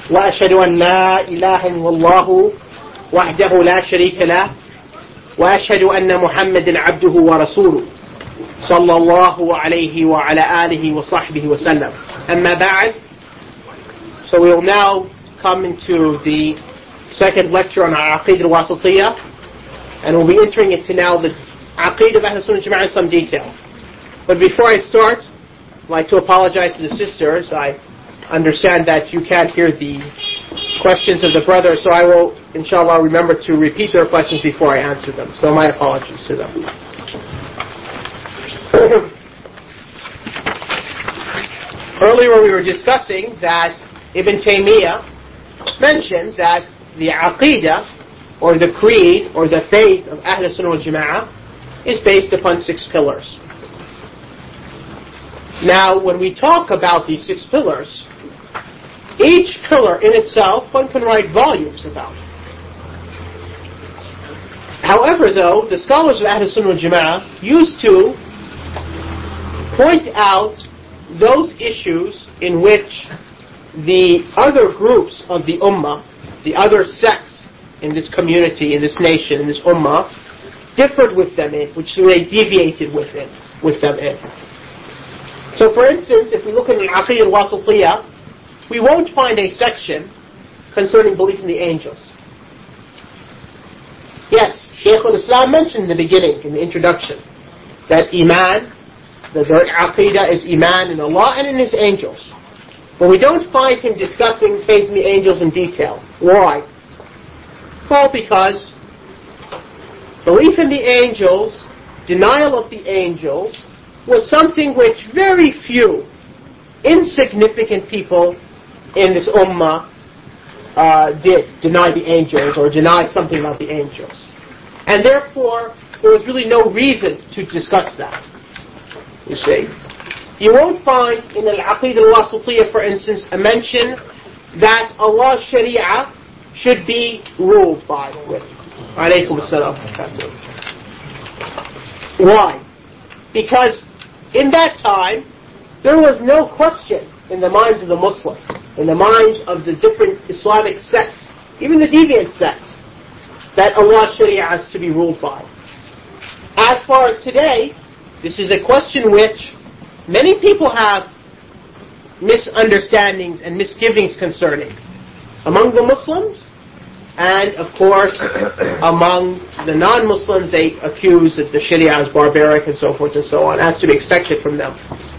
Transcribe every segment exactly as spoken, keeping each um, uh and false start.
وأشهد أن لا إله إلا الله وحده لا شريك له وأشهد أن محمدا عبده ورسوله صلى الله عليه وعلى آله وصحبه وسلم. أما بعد. So we will now come into the second lecture on our Aqeedah al-Wasitiyah, and we'll be entering into now the Aqeedah of Ahl Sunnah Jama'ah in some detail. But before I start, I'd like to apologize to the sisters. I understand that you can't hear the questions of the brothers, so I will, inshallah, remember to repeat their questions before I answer them. So my apologies to them. Earlier we were discussing that Ibn Taymiyyah mentioned that the Aqeedah, or the creed, or the faith of Ahl Sunnah wal Jama'ah is based upon six pillars. Now, when we talk about these six pillars, each pillar in itself, one can write volumes about. However, though, the scholars of Ahl Sunnah wal Jama'ah used to point out those issues in which the other groups of the Ummah, the other sects in this community, in this nation, in this Ummah, differed with them in, which they deviated with, it, with them in. So, for instance, if we look at Al-Aqeedah al-Wasitiyah, we won't find a section concerning belief in the angels. Yes, Shaykh al-Islam mentioned in the beginning, in the introduction, that Iman, that their Aqeedah is Iman in Allah and in His angels. But we don't find him discussing faith in the angels in detail. Why? Well, because belief in the angels, denial of the angels, was something which very few insignificant people in this ummah uh, did, deny the angels or deny something about the angels. And therefore, there was really no reason to discuss that. You see? You won't find in Al-Aqeedah al-Wasitiyah, for instance, a mention that Allah's Sharia should be ruled by with. Alaykum as-salam. Why? Because in that time, there was no question in the minds of the Muslims, in the minds of the different Islamic sects, even the deviant sects, that Allah's Sharia has to be ruled by. As far as today, this is a question which many people have misunderstandings and misgivings concerning. Among the Muslims, and of course, among the non-Muslims, they accuse that the Sharia is barbaric and so forth and so on, as to be expected from them.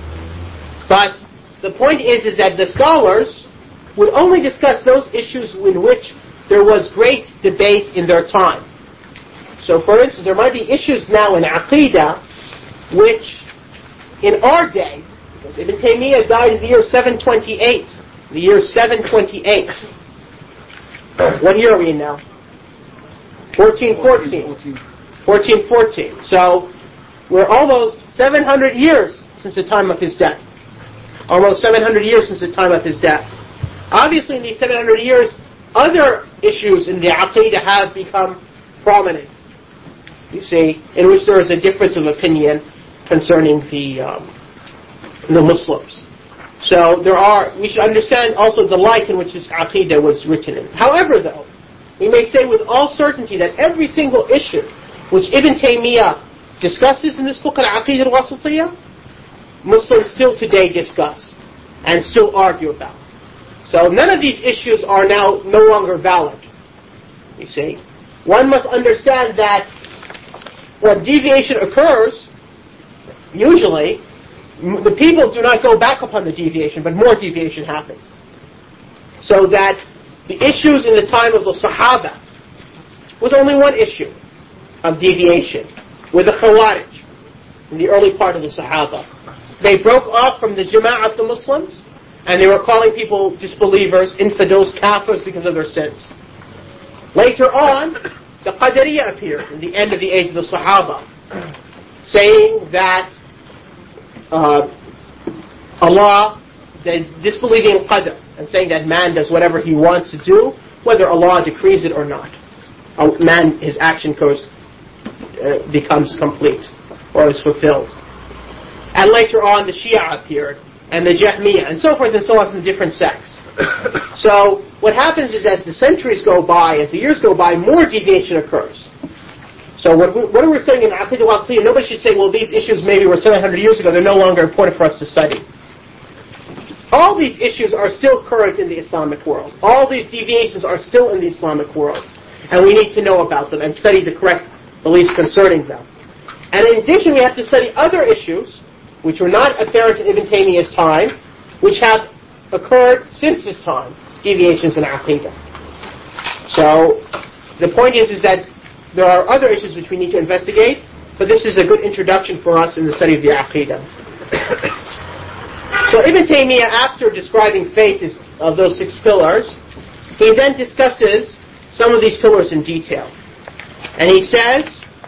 But the point is, is that the scholars would only discuss those issues in which there was great debate in their time. So, for instance, there might be issues now in Aqeedah which, in our day, because Ibn Taymiyyah died in the year seven twenty-eight, the year seven twenty-eight. What year are we in now? fourteen fourteen. fourteen fourteen. So, we're almost seven hundred years since the time of his death. Almost seven hundred years since the time of his death. Obviously, in these seven hundred years, other issues in the Aqeedah have become prominent. You see, in which there is a difference of opinion concerning the um, the Muslims. So there are, we should understand also the light in which this Aqeedah was written in. However, though, we may say with all certainty that every single issue which Ibn Taymiyyah discusses in this book, Al-Aqeedah al-Wasitiyah, Muslims still today discuss and still argue about. So none of these issues are now no longer valid. You see, one must understand that when deviation occurs, usually, the people do not go back upon the deviation, but more deviation happens. So that the issues in the time of the Sahaba was only one issue of deviation, with the Khawarij, in the early part of the Sahaba. They broke off from the Jama'ah of the Muslims, and they were calling people disbelievers, infidels, kafirs because of their sins. Later on, the Qadariyah appeared in the end of the age of the Sahaba, saying that Uh, Allah, they disbelieving in Qadr, and saying that man does whatever he wants to do, whether Allah decrees it or not. Uh, man, his action goes, uh, becomes complete, or is fulfilled. And later on, the Shia appeared, and the Jahmiyyah, and so forth and so on from different sects. So what happens is as the centuries go by, as the years go by, more deviation occurs. So what, we, what we're saying in Aqidah al-Wasitiyya, nobody should say, well, these issues maybe were seven hundred years ago, they're no longer important for us to study. All these issues are still current in the Islamic world. All these deviations are still in the Islamic world. And we need to know about them and study the correct beliefs concerning them. And in addition, we have to study other issues, which were not apparent in Ibn Taymiyyah's time, which have occurred since his time, deviations in Aqidah. So the point is, is that there are other issues which we need to investigate, but this is a good introduction for us in the study of the Aqidah. So Ibn Taymiyyah, after describing faith as, of those six pillars, he then discusses some of these pillars in detail. And he says,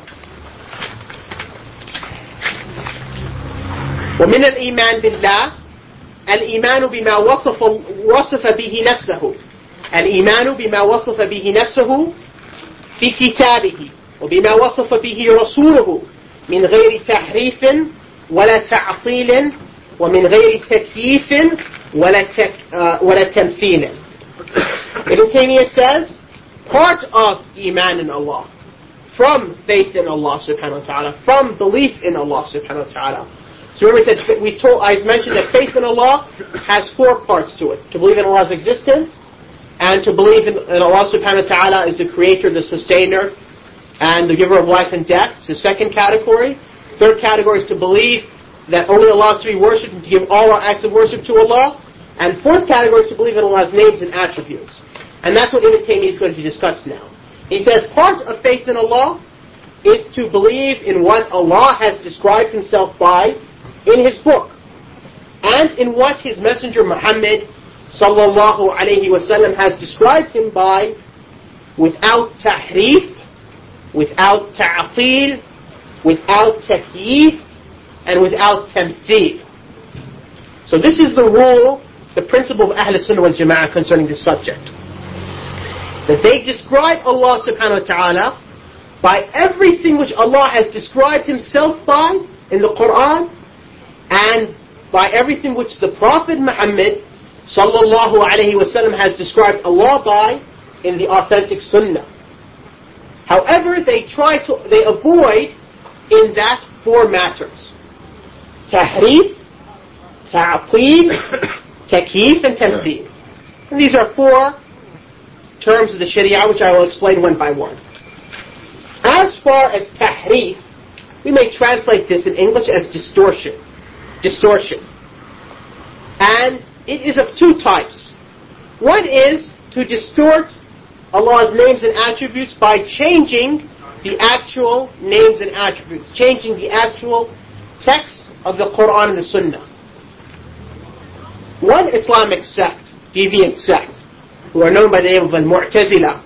وَمِنَ الْإِيمَانِ بِاللَّهِ الْإِيمَانُ بِمَا وصف, وصف بِهِ نَفْسَهُ الْإِيمَانُ بِمَا وصف بِهِ نَفْسَهُ في كتابه وبما وصف به رسوله من غير تحريف ولا تعطيل ومن غير تكييف ولا تك, uh, ولا تمثيل. Ibn Taymiyyah says, part of Iman in Allah, from faith in Allah subhanahu wa ta'ala, from belief in Allah subhanahu wa ta'ala. So remember, we said, we told, I mentioned that faith in Allah has four parts to it: to believe in Allah's existence, and to believe in, in Allah subhanahu wa ta'ala is the creator, the sustainer, and the giver of life and death. It's the second category. Third category is to believe that only Allah is to be worshipped and to give all our acts of worship to Allah. And fourth category is to believe in Allah's names and attributes. And that's what Ibn Taymiyyah is going to discuss now. He says part of faith in Allah is to believe in what Allah has described Himself by in His book, and in what His Messenger Muhammad sallallahu alayhi wa sallam has described Him by, without tahrif, without ta'atil, without takyif, and without tamthil. So this is the rule, the principle of Ahl Sunnah wal Jama'ah concerning this subject. That they describe Allah subhanahu wa ta'ala by everything which Allah has described Himself by in the Quran, and by everything which the Prophet Muhammad sallallahu alayhi wa sallam has described Allah by in the authentic Sunnah. However, they try to, they avoid in that four matters: tahrif, ta'atil, takyif, and tamthil. And these are four terms of the Sharia which I will explain one by one. As far as tahrif, we may translate this in English as distortion. Distortion. And it is of two types. One is to distort Allah's names and attributes by changing the actual names and attributes, changing the actual text of the Quran and the Sunnah. One Islamic sect, deviant sect, who are known by the name of Al-Mu'tazila,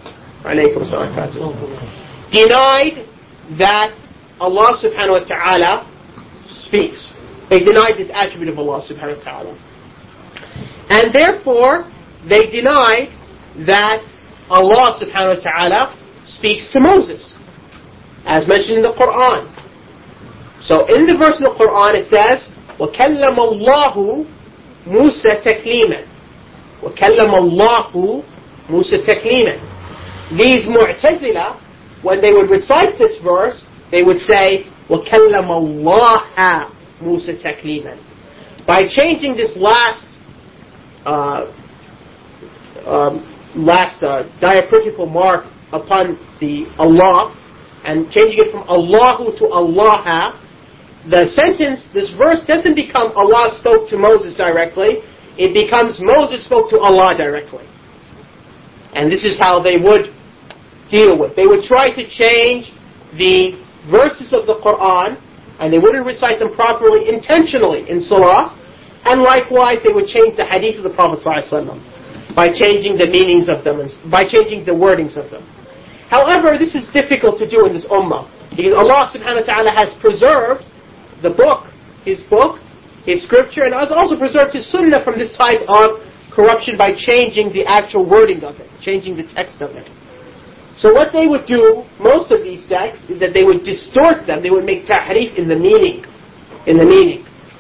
denied that Allah subhanahu wa ta'ala speaks. They denied this attribute of Allah subhanahu wa ta'ala. And therefore, they denied that Allah subhanahu wa ta'ala speaks to Moses, as mentioned in the Quran. So in the verse in the Quran it says, وَكَلَّمَ اللَّهُ مُوسَى تَكْلِيمًا وَكَلَّمَ اللَّهُ مُوسَى تَكْلِيمًا. These Mu'tazila, when they would recite this verse, they would say, وَكَلَّمَ اللَّهَ مُوسَى تَكْلِيمًا. By changing this last uh, um, last uh, diacritical mark upon the Allah, and changing it from Allahu to Allah, the sentence, this verse doesn't become Allah spoke to Moses directly, it becomes Moses spoke to Allah directly. And this is how they would deal with. They would try to change the verses of the Quran, and they wouldn't recite them properly intentionally in Salah, and likewise they would change the hadith of the Prophet ﷺ by changing the meanings of them, and by changing the wordings of them. However, this is difficult to do in this ummah, because Allah subhanahu wa ta'ala has preserved the book, His book, His scripture, and has also preserved His sunnah from this type of corruption by changing the actual wording of it, changing the text of it. So what they would do, most of these sects, is that they would distort them, they would make tahrif in the meaning, in the meaning.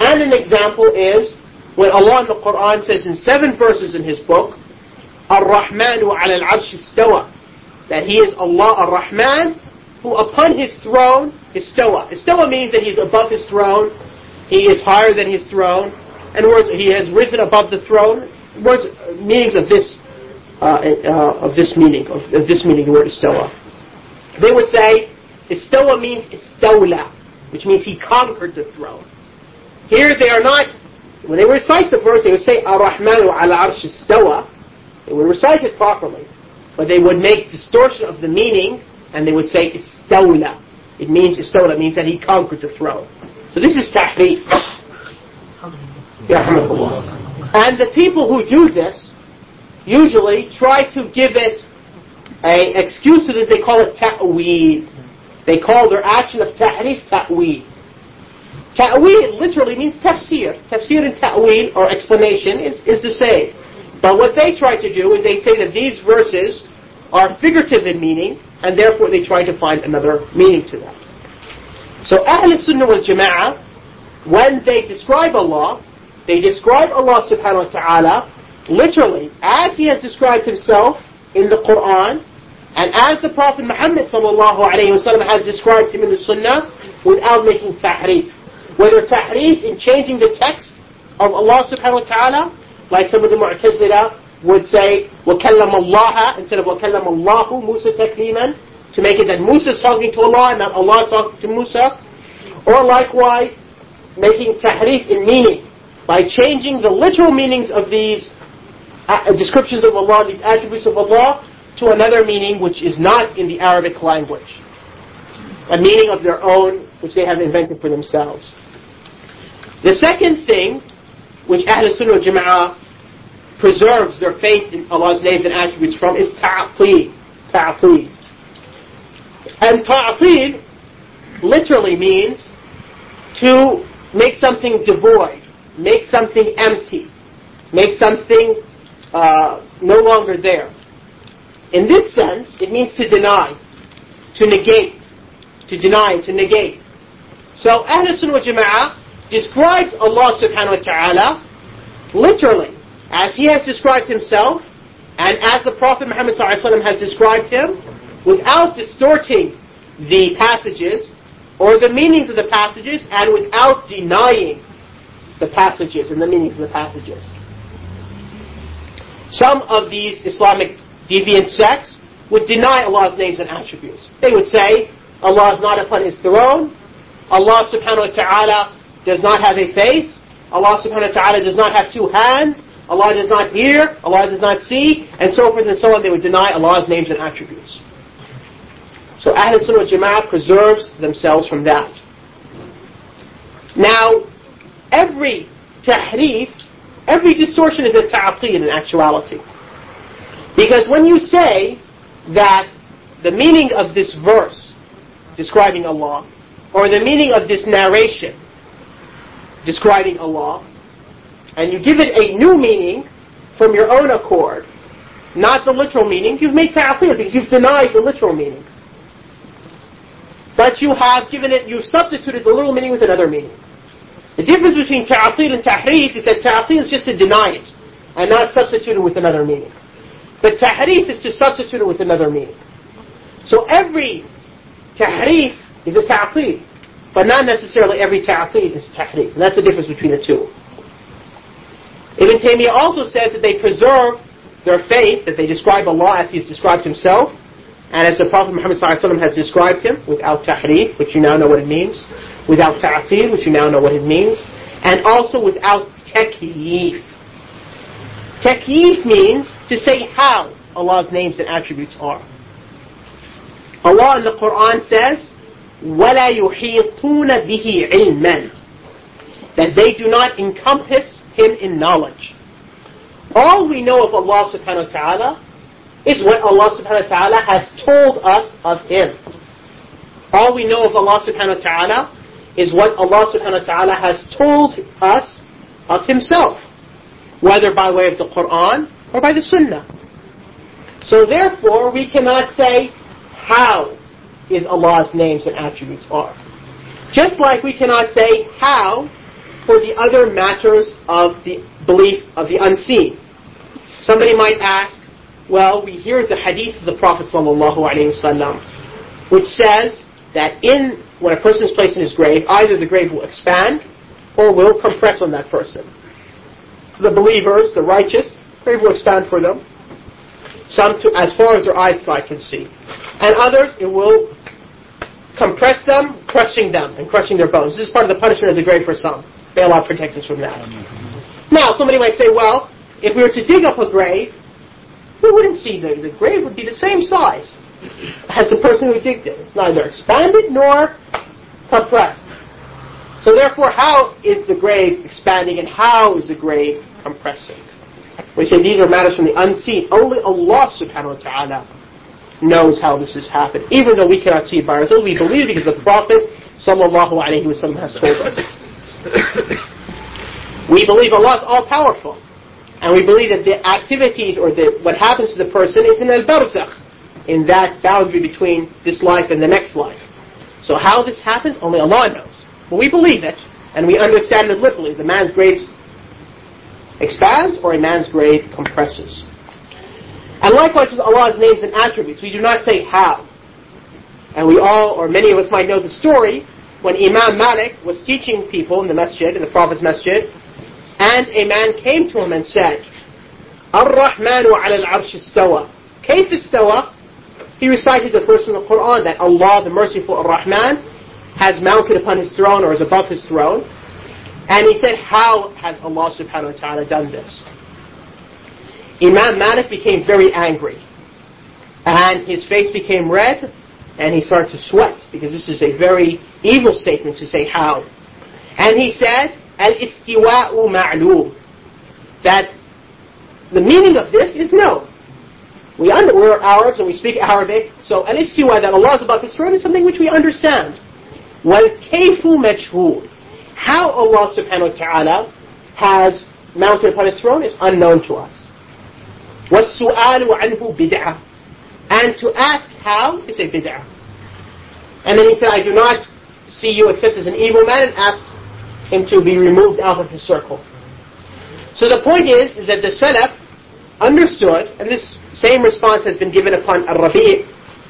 And an example is when Allah in the Quran says in seven verses in His book, Ar-Rahmanu ala al-arsh istawa, that He is Allah Ar-Rahman, who upon His throne istawa. Istawa means that He is above His throne, He is higher than His throne, and words, He has risen above the throne. Words, meanings of this, uh, uh, of this meaning, of, of this meaning, the word istawa. They would say, istawa means istawla, which means He conquered the throne. Here they are not, when they recite the verse, they would say, Ar-Rahmanu ala arsh istawa. They would recite it properly, but they would make distortion of the meaning, and they would say istawla. It means istawla, means that He conquered the throne. So this is tahrif. And the people who do this usually try to give it an excuse to this. They call it ta'weed. They call their action of tahrif ta'weed. Ta'weed literally means tafsir. Tafsir and ta'weed, or explanation, is, is the same. But what they try to do is they say that these verses are figurative in meaning, and therefore they try to find another meaning to them. So Ahl Sunnah wal Jama'ah, when they describe Allah, they describe Allah subhanahu wa ta'ala literally as He has described Himself in the Quran, and as the Prophet Muhammad sallallahu alayhi wa sallam has described Him in the Sunnah, without making tahrif. Whether tahrif in changing the text of Allah subhanahu wa ta'ala, like some of the Mu'tazila would say, وَكَلَّمَ اللَّهَ instead of وَكَلَّمَ اللَّهُ مُوسَى تَكْلِيمًا, to make it that Musa is talking to Allah and not Allah is talking to Musa. Or likewise, making tahrif in meaning, by changing the literal meanings of these uh, descriptions of Allah, these attributes of Allah, to another meaning which is not in the Arabic language. A meaning of their own, which they have invented for themselves. The second thing, which Ahl Sunnah wal Jama'ah preserves their faith in Allah's names and attributes from, is ta'atil. Ta'atil. And ta'atil literally means to make something devoid, make something empty, make something uh, no longer there. In this sense, it means to deny, to negate, to deny, to negate. So Ahl Sunnah wal Jama'ah describes Allah subhanahu wa ta'ala literally as He has described Himself, and as the Prophet Muhammad sallallahu alaihi wasallam has described Him, without distorting the passages or the meanings of the passages, and without denying the passages and the meanings of the passages. Some of these Islamic deviant sects would deny Allah's names and attributes. They would say, Allah is not upon His throne, Allah subhanahu wa ta'ala does not have a face, Allah subhanahu wa ta'ala does not have two hands, Allah does not hear, Allah does not see, and so forth and so on. They would deny Allah's names and attributes. So Ahl Sunnah wal Jama'ah preserves themselves from that. Now, every tahrif, every distortion is a ta'atil in actuality. Because when you say that the meaning of this verse describing Allah, or the meaning of this narration describing Allah, and you give it a new meaning from your own accord, not the literal meaning, you've made ta'atil because you've denied the literal meaning. But you have given it, you've substituted the literal meaning with another meaning. The difference between ta'atil and tahrif is that ta'atil is just to deny it, and not substitute it with another meaning. But tahrif is to substitute it with another meaning. So every tahrif is a ta'atil, but not necessarily every ta'atil is tahrif. And that's the difference between the two. Ibn Taymiyyah also says that they preserve their faith, that they describe Allah as He has described Himself, and as the Prophet Muhammad sallallahu alaihi wasallam has described Him, without tahrif, which you now know what it means, without ta'atil, which you now know what it means, and also without takyif. Takyif means to say how Allah's names and attributes are. Allah in the Quran says, وَلَا يُحِيطُونَ بِهِ عِلْمًا, that they do not encompass Him in knowledge. All we know of Allah subhanahu wa ta'ala is what Allah subhanahu wa ta'ala has told us of Him. All we know of Allah subhanahu wa ta'ala is what Allah subhanahu wa ta'ala has told us of Himself, whether by way of the Quran or by the Sunnah. So therefore, we cannot say how is Allah's names and attributes are. Just like we cannot say how for the other matters of the belief of the unseen. Somebody might ask, well, we hear the hadith of the Prophet ﷺ, which says that in when a person is placed in his grave, either the grave will expand or will compress on that person. The believers, the righteous, the grave will expand for them, some to as far as their eyesight can see, and others it will compress them, crushing them and crushing their bones. This is part of the punishment of the grave for some. May Allah protect us from that. Now, somebody might say, well, if we were to dig up a grave, we wouldn't see the, the grave would be the same size as the person who digged it. It's neither expanded nor compressed. So therefore, how is the grave expanding and how is the grave compressing? We say these are matters from the unseen. Only Allah subhanahu wa ta'ala knows how this has happened. Even though we cannot see it by ourselves, we believe it because the Prophet sallallahu alayhi wa sallam has told us. We believe Allah is all-powerful. And we believe that the activities or the, what happens to the person is in al-barzakh, in that boundary between this life and the next life. So how this happens, only Allah knows. But we believe it, and we understand it literally. The man's grave expands or a man's grave compresses. And likewise with Allah's names and attributes, we do not say how. And we all, or many of us might know the story, when Imam Malik was teaching people in the masjid, in the Prophet's masjid, and a man came to him and said, Ar-Rahmanu ala al-arsh istawa. Kayf istawa? He recited the verse from the Quran that Allah, the merciful Ar-Rahman, has mounted upon his throne or is above his throne. And he said, how has Allah subhanahu wa ta'ala done this? Imam Malik became very angry. And his face became red, and he started to sweat, because this is a very evil statement to say how. And he said, Al-istiwa'u ma'loom. That the meaning of this is no. We under, we're Arabs and we speak Arabic, so al-istiwa, that Allah is above his throne, is something which we understand. Wal-kayfu majhul. How Allah subhanahu wa ta'ala has mounted upon his throne is unknown to us. Was-su'alu anhu bid'ah. And to ask how is a bid'ah. And then he said, I do not see you except as an evil man, and asked him to be removed out of his circle. So the point is, is that the Salaf understood, and this same response has been given upon Ar-Rabi',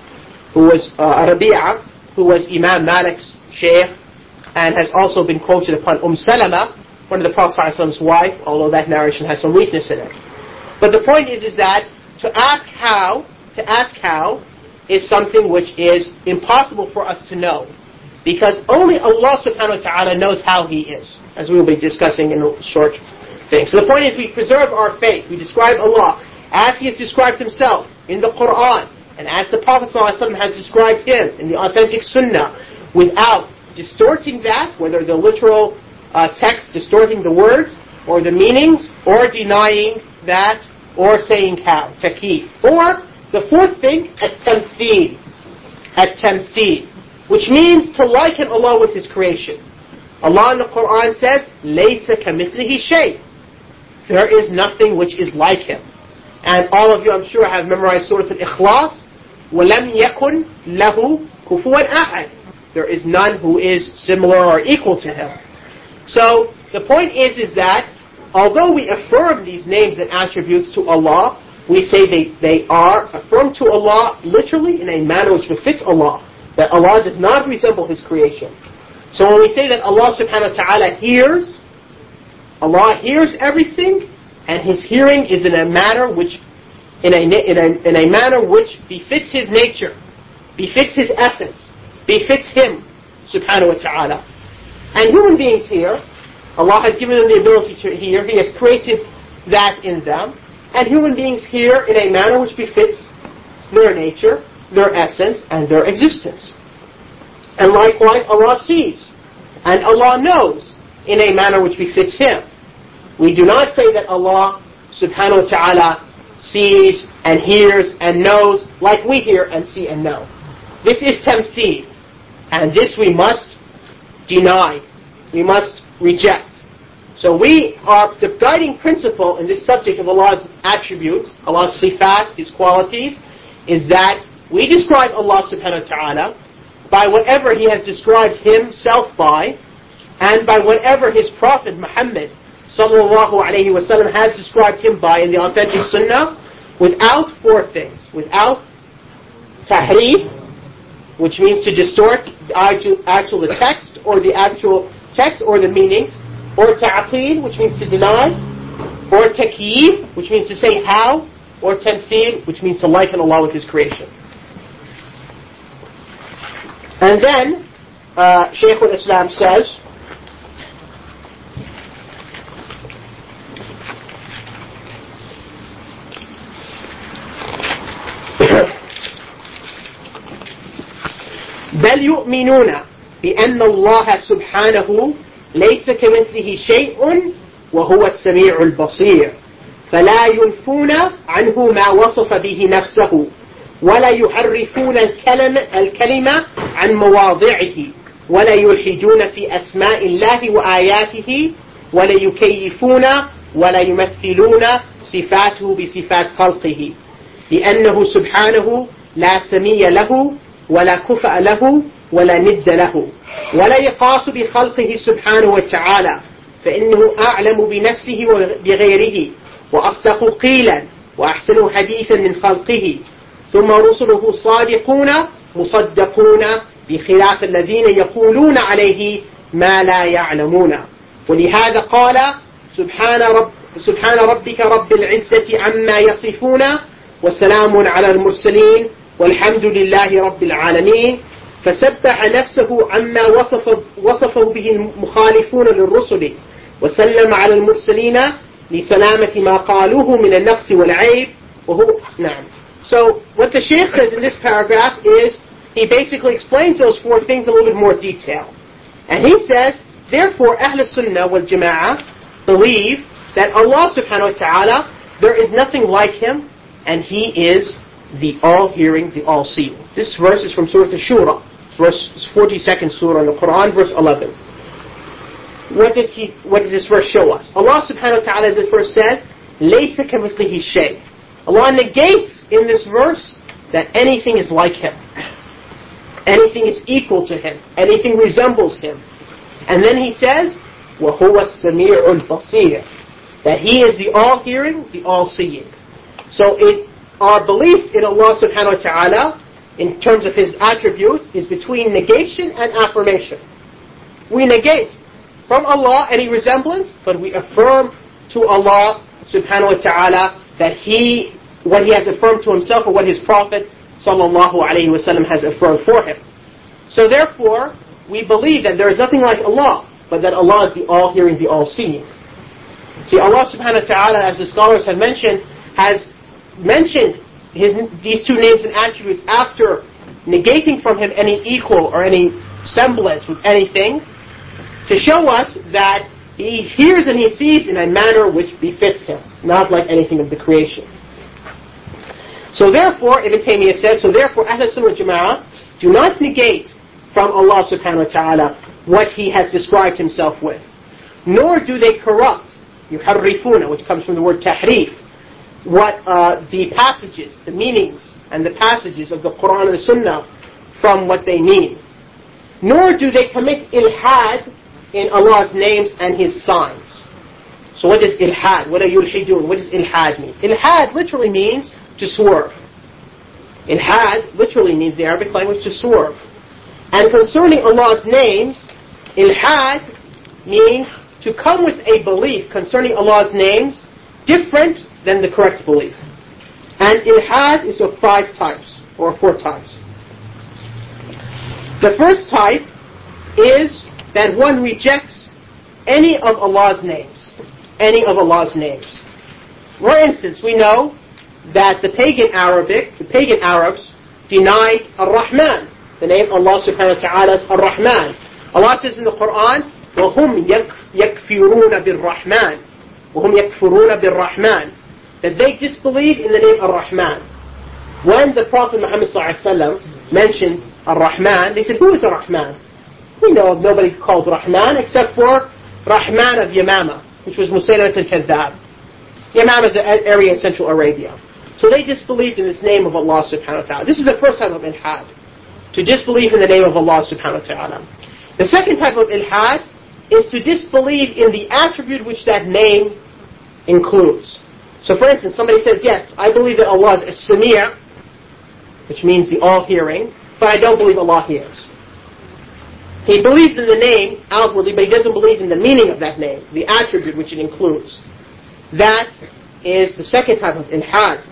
who was uh, Rabi'a, who was Imam Malik's sheikh, and has also been quoted upon Umm Salama, one of the Prophet's wife, although that narration has some weakness in it. But the point is, is that to ask how, to ask how, is something which is impossible for us to know. Because only Allah subhanahu wa ta'ala knows how He is, as we will be discussing in a short thing. So the point is, we preserve our faith. We describe Allah as He has described Himself in the Quran, and as the Prophet ﷺ has described Him in the authentic Sunnah, without distorting that, whether the literal uh, text distorting the words, or the meanings, or denying that, or saying how, takeef. Or, the fourth thing, at-tamtheel. At-tamtheel. Which means to liken Allah with His creation. Allah in the Quran says, لَيْسَ كَمِثْلِهِ شَيْءٍ. There is nothing which is like Him. And all of you, I'm sure, have memorized Surah Al-Ikhlas. وَلَمْ يَكُنْ لَهُ كُفُوًا أَحَدٍ. There is none who is similar or equal to Him. So, the point is, is that, although we affirm these names and attributes to Allah, we say they, they are affirmed to Allah literally in a manner which befits Allah. That Allah does not resemble His creation. So when we say that Allah subhanahu wa ta'ala hears, Allah hears everything, and His hearing is in a manner which, in a, in a, in a manner which befits His nature, befits His essence, befits Him subhanahu wa ta'ala. And human beings hear, Allah has given them the ability to hear, He has created that in them, and human beings hear in a manner which befits their nature, their essence, and their existence. And likewise, Allah sees, and Allah knows in a manner which befits Him. We do not say that Allah subhanahu wa ta'ala sees and hears and knows like we hear and see and know. This is tamtheel, and this we must deny, we must reject. So we are, the guiding principle in this subject of Allah's attributes, Allah's sifat, His qualities, is that we describe Allah subhanahu wa ta'ala by whatever He has described Himself by, and by whatever his Prophet Muhammad sallallahu alayhi wa sallam has described him by in the authentic sunnah, without four things. Without tahrif, which means to distort the actual, actual the text or the actual text or the meanings, or ta'qeel, which means to deny, or takyif, which means to say how, or tanfir, which means to liken Allah with His creation. And then uh, Shaykh al-Islam says, بل يؤمنون بأن الله سبحانه ليس كمثله شيء وهو السميع البصير فلا ينفون عنه ما وصف به نفسه ولا يحرفون الكلم الكلمة عن مواضعه ولا يلحدون في أسماء الله وآياته ولا يكيفون ولا يمثلون صفاته بصفات خلقه لأنه سبحانه لا سمي له ولا كفء له ولا ند له ولا يقاس بخلقه سبحانه وتعالى فإنه أعلم بنفسه وبغيره وأصدق قيلا وأحسن حديثا من خلقه ثم رسله صادقون مصدقون بخلاف الذين يقولون عليه ما لا يعلمون ولهذا قال سبحان, رب سبحان ربك رب العزة عما يصفون وسلام على المرسلين والحمد لله رب العالمين فسبح نفسه عما وصف وصفه به المخالفون للرسل وسلم على المرسلين لسلامة ما قالوه من النقص والعيب وهو نعم. So what the Shaykh says in this paragraph is he basically explains those four things in a little bit more detail. And he says, therefore Ahl Sunnah wal Jama'ah believe that Allah subhanahu wa ta'ala, there is nothing like Him, and He is the all-hearing, the all-seeing. This verse is from Surah Ash-Shura, verse forty-second surah in the Quran, verse eleven. What does he? What does this verse show us? Allah subhanahu wa ta'ala, this verse says, لَيْسَ كَمِثْلِهِ شَيْءٍ. Allah negates in this verse that anything is like Him. Anything is equal to Him. Anything resembles Him. And then He says, وَهُوَ السَّمِيعُ الْبَصِيرُ. That He is the all-hearing, the all-seeing. So it, our belief in Allah subhanahu wa ta'ala, in terms of His attributes, is between negation and affirmation. We negate from Allah any resemblance, but we affirm to Allah subhanahu wa ta'ala that He, what He has affirmed to Himself or what His Prophet sallallahu alayhi wa sallam has affirmed for Him. So therefore, we believe that there is nothing like Allah, but that Allah is the all-hearing, the all-seeing. See, Allah subhanahu wa ta'ala, as the scholars have mentioned, has mentioned his, these two names and attributes after negating from Him any equal or any semblance with anything, to show us that He hears and He sees in a manner which befits Him, not like anything of the creation. So therefore, Ibn Taymiyyah says, so therefore Ahl Sunnah wal Jama'ah do not negate from Allah subhanahu wa ta'ala what He has described Himself with, nor do they corrupt, yuharrifuna, which comes from the word tahrif, what uh, the passages, the meanings and the passages of the Quran and the Sunnah from what they mean. Nor do they commit ilhad in Allah's names and His signs. So what is ilhad? What are yulhidun? What does ilhad mean? Ilhad literally means to swerve. Ilhad literally means the Arabic language to swerve. And concerning Allah's names, ilhad means to come with a belief concerning Allah's names different than the correct belief. And ilhad is of five types, or four types. The first type is that one rejects any of Allah's names. Any of Allah's names. For instance, we know that the pagan Arabic, the pagan Arabs denied Ar-Rahman. The name Allah subhanahu wa ta'ala is Ar-Rahman. Allah says in the Quran, وَهُمْ يَكْفِرُونَ بِالرَّحْمَنِ وَهُمْ يَكْفُرُونَ بِالرَّحْمَنِ. That they disbelieve in the name Ar-Rahman. When the Prophet Muhammad sallallahu alaihi wasallam mentioned Ar-Rahman, they said, who is Ar-Rahman? We know of nobody called Rahman except for Rahman of Yamama, which was Musaylimat al-Kadhdhab. Yamama is an area in Central Arabia. So they disbelieved in this name of Allah subhanahu wa ta'ala. This is the first type of ilhad, to disbelieve in the name of Allah subhanahu wa ta'ala. The second type of ilhad is to disbelieve in the attribute which that name includes. So for instance, somebody says, yes, I believe that Allah is as-Sami', which means the all-hearing, but I don't believe Allah hears. He believes in the name outwardly, but he doesn't believe in the meaning of that name, the attribute which it includes. That is the second type of ilhad.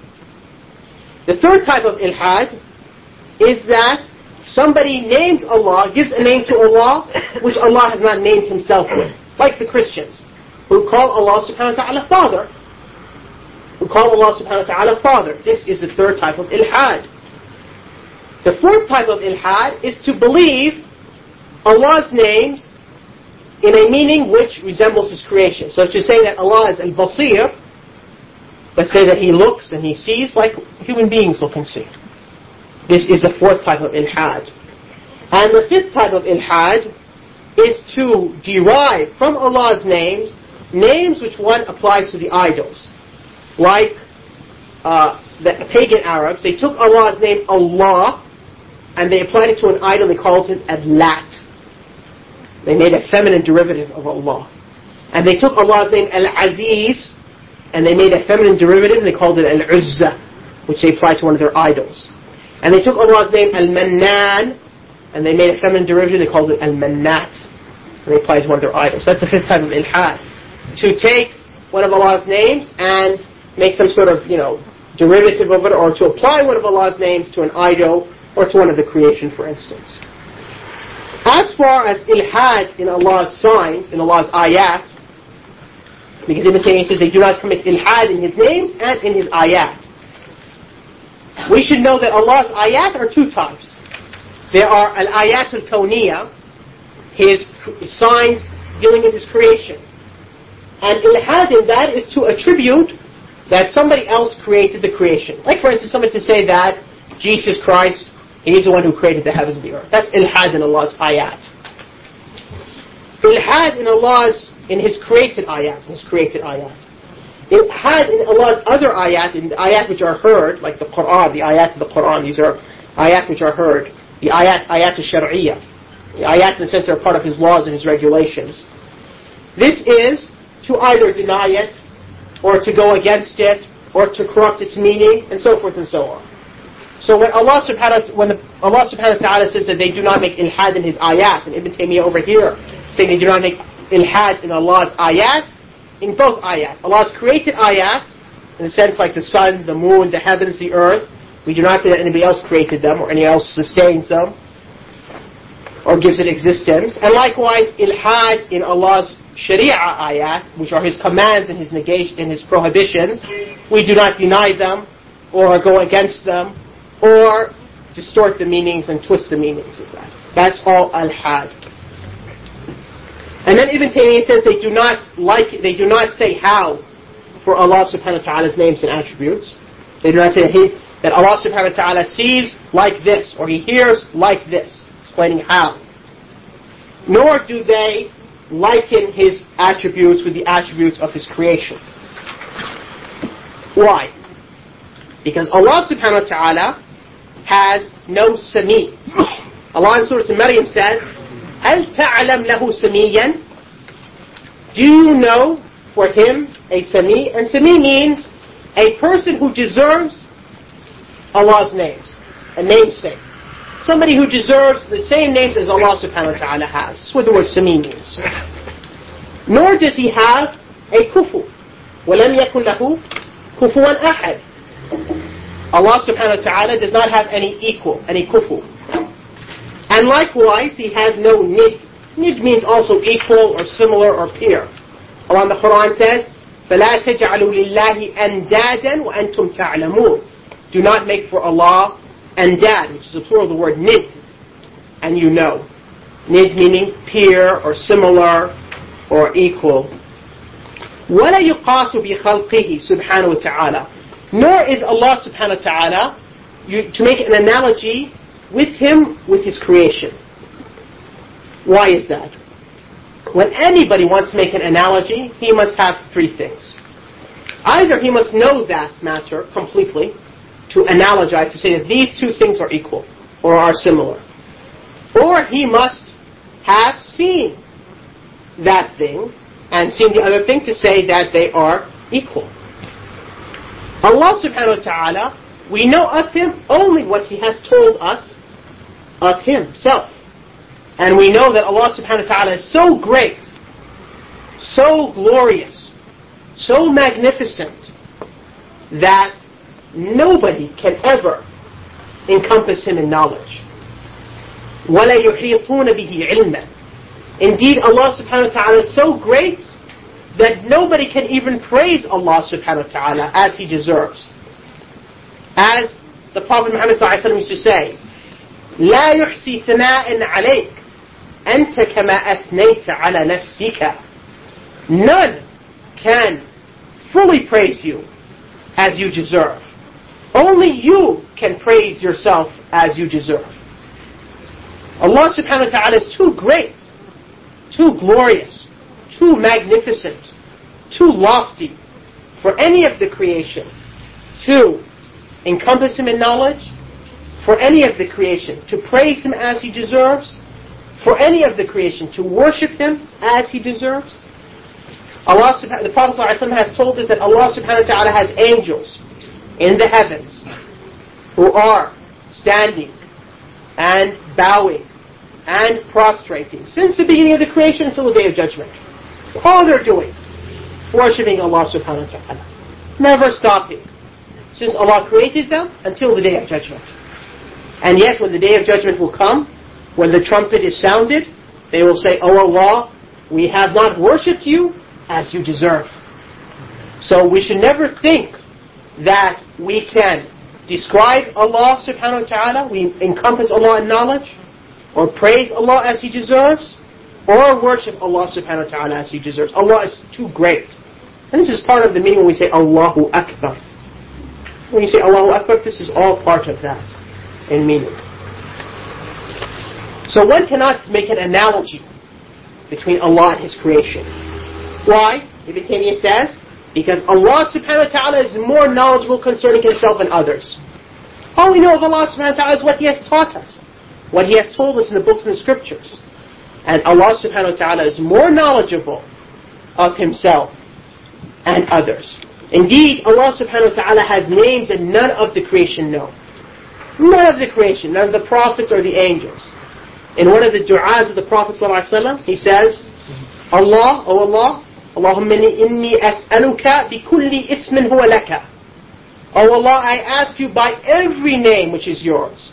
The third type of ilhad is that somebody names Allah, gives a name to Allah, which Allah has not named Himself with. Like the Christians, who call Allah subhanahu wa ta'ala Father. Who call Allah subhanahu wa ta'ala Father. This is the third type of ilhad. The fourth type of ilhad is to believe Allah's names in a meaning which resembles His creation. So to say that Allah is al-Basir, let's say that He looks and He sees like human beings look and see. This is the fourth type of ilhad. And the fifth type of ilhad is to derive from Allah's names, names which one applies to the idols. Like uh, the pagan Arabs, they took Allah's name Allah and they applied it to an idol, they called it Al-Lat. They made a feminine derivative of Allah. And they took Allah's name Al-Aziz and they made a feminine derivative, they called it Al-Uzza, which they applied to one of their idols. And they took Allah's name Al-Mannan and they made a feminine derivative, they called it Al-Mannat, and they applied to one of their idols. That's the fifth type of ilhad. To take one of Allah's names and make some sort of, you know, derivative of it, or to apply one of Allah's names to an idol or to one of the creation, for instance. As far as ilhad in Allah's signs, in Allah's ayat, because Ibn Taymiyyah says they do not commit ilhad in His names and in His ayat. We should know that Allah's ayat are two types. There are al-ayat al-kawniyah, His signs dealing with His creation. And ilhad in that is to attribute that somebody else created the creation. Like for instance, somebody to say that Jesus Christ, He's the one who created the heavens and the earth. That's ilhad in Allah's ayat. Ilhad in Allah's, in His created ayat, His created ayat. Ilhad in Allah's other ayat, in the ayat which are heard, like the Qur'an, the ayat of the Qur'an, these are ayat which are heard, the ayat, ayat al-shar'iyyah, the ayat in the sense they're part of His laws and His regulations. This is to either deny it, or to go against it, or to corrupt its meaning, and so forth and so on. So when Allah subhanahu when the, Allah subhanahu wa ta'ala says that they do not make ilhad in His ayat, and Ibn Taymiyyah over here saying they do not make ilhad in Allah's ayat, in both ayat. Allah's created ayat, in the sense like the sun, the moon, the heavens, the earth. We do not say that anybody else created them, or anyone else sustains them, or gives it existence. And likewise, ilhad in Allah's sharia ayat, which are His commands and His negation and His prohibitions, we do not deny them, or go against them, or distort the meanings and twist the meanings of that. That's all al-had. And then Ibn Taymiyyah says they do not like, they do not say how for Allah subhanahu wa ta'ala's names and attributes. They do not say that, he, that Allah subhanahu wa ta'ala sees like this, or He hears like this, explaining how. Nor do they liken His attributes with the attributes of His creation. Why? Because Allah subhanahu wa ta'ala has no sami. Allah in Surah Maryam says, هَلْ تَعْلَمْ لَهُ سَمِيًّا? Do you know for Him a sami? And sami means a person who deserves Allah's names, a namesake. Somebody who deserves the same names as Allah subhanahu wa ta'ala has. That's what the word sami means. Nor does He have a kufu. وَلَمْ يَكُنْ لَهُ كُفُوًا أَحَدٍ. Allah subhanahu wa ta'ala does not have any equal, any kufu. And likewise, He has no nid. Nid means also equal or similar or peer. Allah in the Quran says, فَلَا تَجْعَلُوا لِلَّهِ أَنْدَادًا وَأَنْتُمْ تَعْلَمُونَ. Do not make for Allah andad, which is the plural of the word nid, and you know. Nid meaning peer or similar or equal. وَلَا يُقَاسُ بِخَلْقِهِ سُبْحَانَهُ وَتَعَالَى. Nor is Allah subhanahu wa ta'ala, you, to make an analogy with Him, with His creation. Why is that? When anybody wants to make an analogy, he must have three things. Either he must know that matter completely, to analogize, to say that these two things are equal, or are similar. Or he must have seen that thing and seeing the other thing to say that they are equal. Allah subhanahu wa ta'ala, we know of Him only what He has told us of Himself. And we know that Allah subhanahu wa ta'ala is so great, so glorious, so magnificent, that nobody can ever encompass Him in knowledge. وَلَا يُحِيطُونَ بِهِ عِلْمًا. Indeed, Allah subhanahu wa ta'ala is so great that nobody can even praise Allah subhanahu wa ta'ala as He deserves. As the Prophet Muhammad sallallahu alaihi wasallam used to say, لا يحصي ثناء عليك أنت كما أثنيت على نفسك. None can fully praise you as you deserve. Only you can praise yourself as you deserve. Allah subhanahu wa ta'ala is too great, too glorious, too magnificent, too lofty for any of the creation to encompass Him in knowledge, for any of the creation to praise Him as He deserves, for any of the creation to worship Him as He deserves. Allah, the Prophet ﷺ has told us that Allah subhanahu wa ta'ala has angels in the heavens who are standing and bowing and prostrating since the beginning of the creation until the Day of Judgment. That's all they're doing, worshipping Allah subhanahu wa ta'ala, never stopping since Allah created them until the Day of Judgment. And yet when the Day of Judgment will come, when the trumpet is sounded, they will say, "O Allah, we have not worshipped you as you deserve." So we should never think that we can describe Allah subhanahu wa ta'ala, we encompass Allah in knowledge, or praise Allah as He deserves, or worship Allah subhanahu wa ta'ala as He deserves. Allah is too great. And this is part of the meaning when we say Allahu Akbar. When you say Allahu Akbar, this is all part of that in meaning. So one cannot make an analogy between Allah and His creation. Why? Ibn Taymiyyah says, because Allah subhanahu wa ta'ala is more knowledgeable concerning Himself than others. All we know of Allah subhanahu wa ta'ala is what He has taught us, what He has told us in the books and the scriptures. And Allah subhanahu wa ta'ala is more knowledgeable of Himself and others. Indeed, Allah subhanahu wa ta'ala has names that none of the creation know. None of the creation, none of the prophets or the angels. In one of the du'as of the Prophet sallallahu alaihi wasallam, he says, Allah, O Allah, Allahumma inni as'aluka bi kulli ismin huwa laka. O Allah, I ask you by every name which is yours.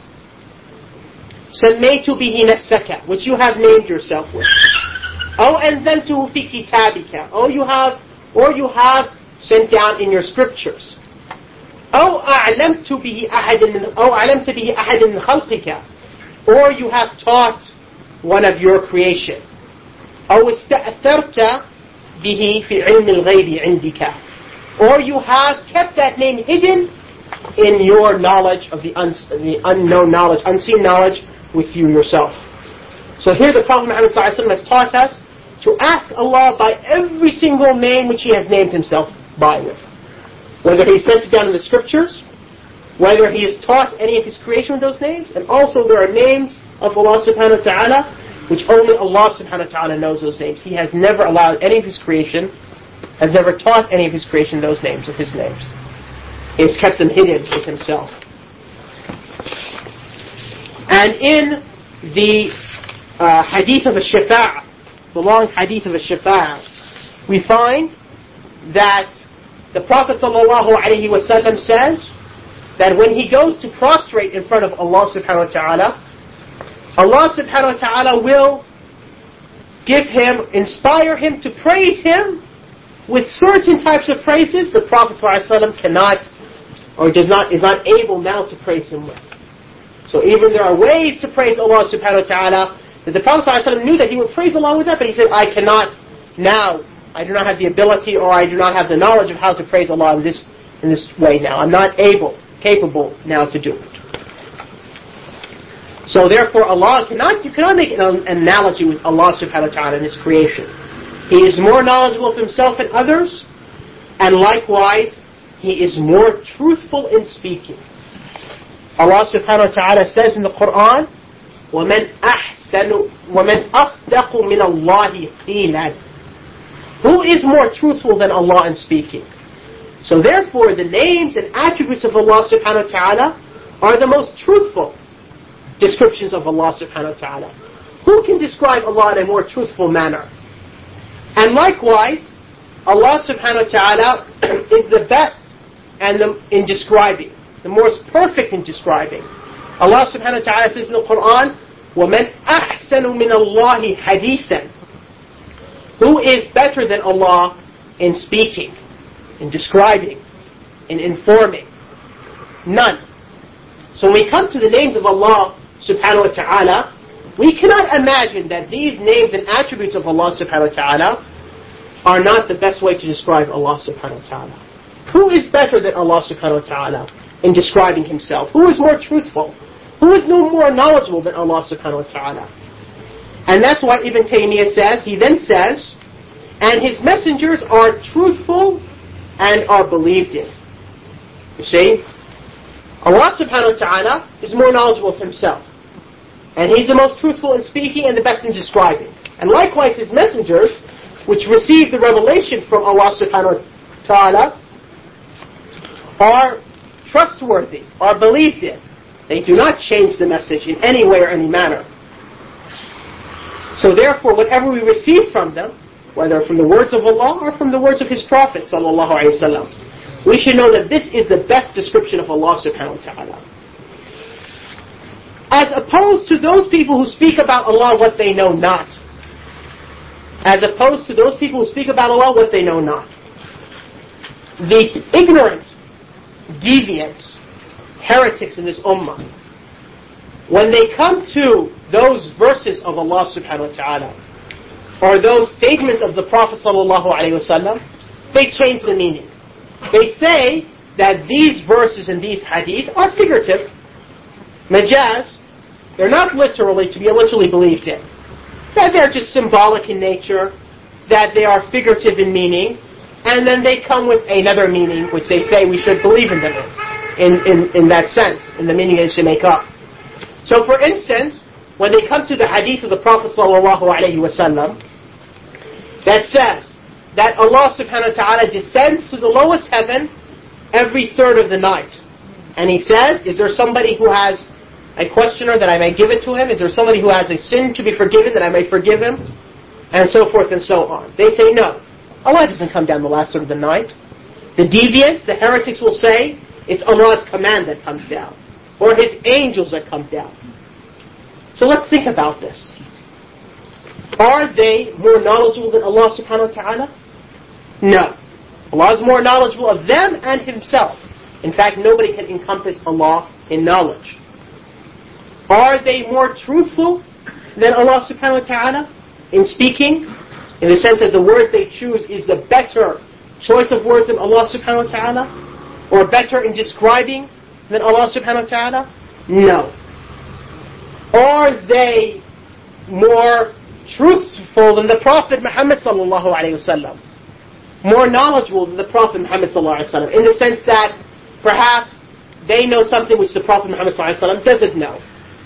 سميت به نفسك, which you have named yourself with. أو أنزلته في كتابك, or you have, or you have sent down in your scriptures. أو أعلمت به أحد من, أو علمت به أحد من خلقك, or you have taught one of your creation. أو استأثرت به في علم الغيب عندك, or you have kept that name hidden in your knowledge of the, un- the unknown knowledge, unseen knowledge with you yourself. So here the Prophet Muhammad has taught us to ask Allah by every single name which He has named Himself by with. Whether He sent it down in the scriptures, whether He has taught any of His creation with those names, and also there are names of Allah subhanahu wa ta'ala which only Allah subhanahu wa ta'ala knows those names. He has never allowed any of His creation, has never taught any of His creation those names of His names. He has kept them hidden with Himself. And in the uh, hadith of al-Shafa'ah, the long hadith of al-Shafa'ah, we find that the Prophet sallallahu alaihi wasallam says that when he goes to prostrate in front of Allah subhanahu wa ta'ala, Allah subhanahu wa ta'ala will give him, inspire him to praise Him with certain types of praises the Prophet sallallahu alaihi wasallam cannot, or does not, is not able now to praise Him with. So even there are ways to praise Allah subhanahu wa ta'ala that the Prophet ﷺ knew that he would praise Allah with that, but he said, I cannot now, I do not have the ability or I do not have the knowledge of how to praise Allah in this in this way now. I'm not able, capable now to do it. So therefore Allah cannot, you cannot make an analogy with Allah subhanahu wa ta'ala in His creation. He is more knowledgeable of Himself than others, and likewise He is more truthful in speaking. Allah subhanahu wa ta'ala says in the Quran, وَمَنْ أَحْسَنُ أحسن ومن أصدق من الله قيلا. Who is more truthful than Allah in speaking? So therefore, the names and attributes of Allah subhanahu wa ta'ala are the most truthful descriptions of Allah subhanahu wa ta'ala. Who can describe Allah in a more truthful manner? And likewise, Allah subhanahu wa ta'ala is the best and the, in describing, the most perfect in describing. Allah subhanahu wa ta'ala says in the Quran, وَمَنْ أَحْسَنُ مِنَ اللَّهِ حَدِيثًا. Who is better than Allah in speaking, in describing, in informing? None. So when we come to the names of Allah subhanahu wa ta'ala, we cannot imagine that these names and attributes of Allah subhanahu wa ta'ala are not the best way to describe Allah subhanahu wa ta'ala. Who is better than Allah subhanahu wa ta'ala in describing Himself? Who is more truthful? Who is no more knowledgeable than Allah subhanahu wa ta'ala? And that's why Ibn Taymiyyah says, he then says, and His messengers are truthful and are believed in. You see? Allah subhanahu wa ta'ala is more knowledgeable of Himself. And He's the most truthful in speaking and the best in describing. And likewise His messengers, which receive the revelation from Allah subhanahu wa ta'ala, are trustworthy, are believed in. They do not change the message in any way or any manner. So therefore, whatever we receive from them, whether from the words of Allah or from the words of His Prophet sallallahu alaihi wasallam, we should know that this is the best description of Allah subhanahu wa ta'ala. As opposed to those people who speak about Allah what they know not. As opposed to those people who speak about Allah what they know not. The ignorant, deviants, heretics in this ummah, when they come to those verses of Allah subhanahu wa ta'ala, or those statements of the Prophet sallallahu alaihi wasallam, they change the meaning. They say that these verses and these hadith are figurative, majaz. They're not literally to be literally believed in. That they're just symbolic in nature, that they are figurative in meaning, and then they come with another meaning which they say we should believe in them in, in, in, in that sense, in the meaning they should make up. So for instance, when they come to the hadith of the Prophet sallallahu alaihi wasallam, that says that Allah subhanahu wa ta'ala descends to the lowest heaven every third of the night. And He says, is there somebody who has a questioner that I may give it to him? Is there somebody who has a sin to be forgiven that I may forgive him? And so forth and so on. They say no. Allah doesn't come down the last third of the night. The deviants, the heretics will say, it's Allah's command that comes down. Or His angels that come down. So let's think about this. Are they more knowledgeable than Allah subhanahu wa ta'ala? No. Allah is more knowledgeable of them and Himself. In fact, nobody can encompass Allah in knowledge. Are they more truthful than Allah subhanahu wa ta'ala in speaking? In the sense that the words they choose is a better choice of words than Allah subhanahu wa ta'ala? Or better in describing than Allah subhanahu wa ta'ala? No. Are they more truthful than the Prophet Muhammad sallallahu alayhi wasallam? More knowledgeable than the Prophet Muhammad sallallahu alayhi wasallam? In the sense that perhaps they know something which the Prophet Muhammad sallallahu alayhi wasallam doesn't know.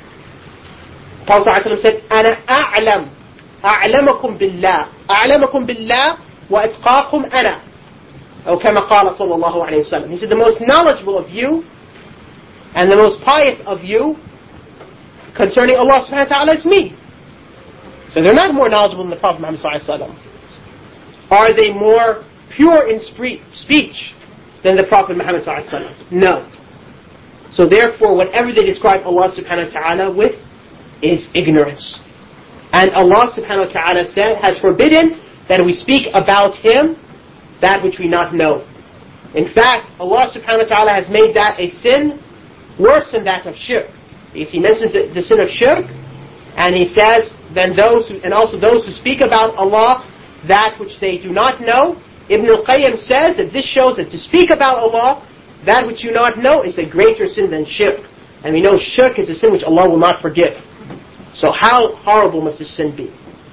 The Prophet sallallahu alayhi wasallam said, أَنَا أَعْلَمُ أَعْلَمَكُمْ بِاللَّهِ أَعْلَمَكُمْ بِاللَّهِ وَأَتْقَاكُمْ أَنَا. أو كما قال صلى الله عليه وسلم. He said, the most knowledgeable of you and the most pious of you concerning Allah subhanahu wa ta'ala is me. So they're not more knowledgeable than the Prophet Muhammad sallallahu alaihi wasallam. Are they more pure in speech than the Prophet Muhammad sallallahu alaihi wasallam? No. So therefore, whatever they describe Allah subhanahu wa ta'ala with is ignorance. And Allah subhanahu wa ta'ala said, has forbidden that we speak about Him that which we not know. In fact, Allah subhanahu wa ta'ala has made that a sin worse than that of shirk. Because He mentions the, the sin of shirk, and He says, then those who, and also those who speak about Allah that which they do not know. Ibn al-Qayyim says that this shows that to speak about Allah that which you not know is a greater sin than shirk. And we know shirk is a sin which Allah will not forgive. So how horrible must this sin be?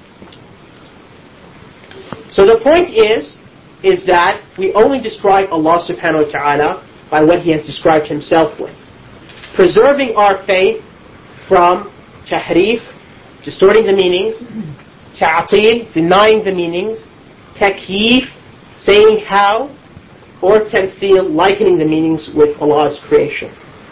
So the point is, is that we only describe Allah subhanahu wa ta'ala by what He has described Himself with. Preserving our faith from tahrif, distorting the meanings, ta'atil, denying the meanings, takyif, saying how, or tamthil, likening the meanings with Allah's creation.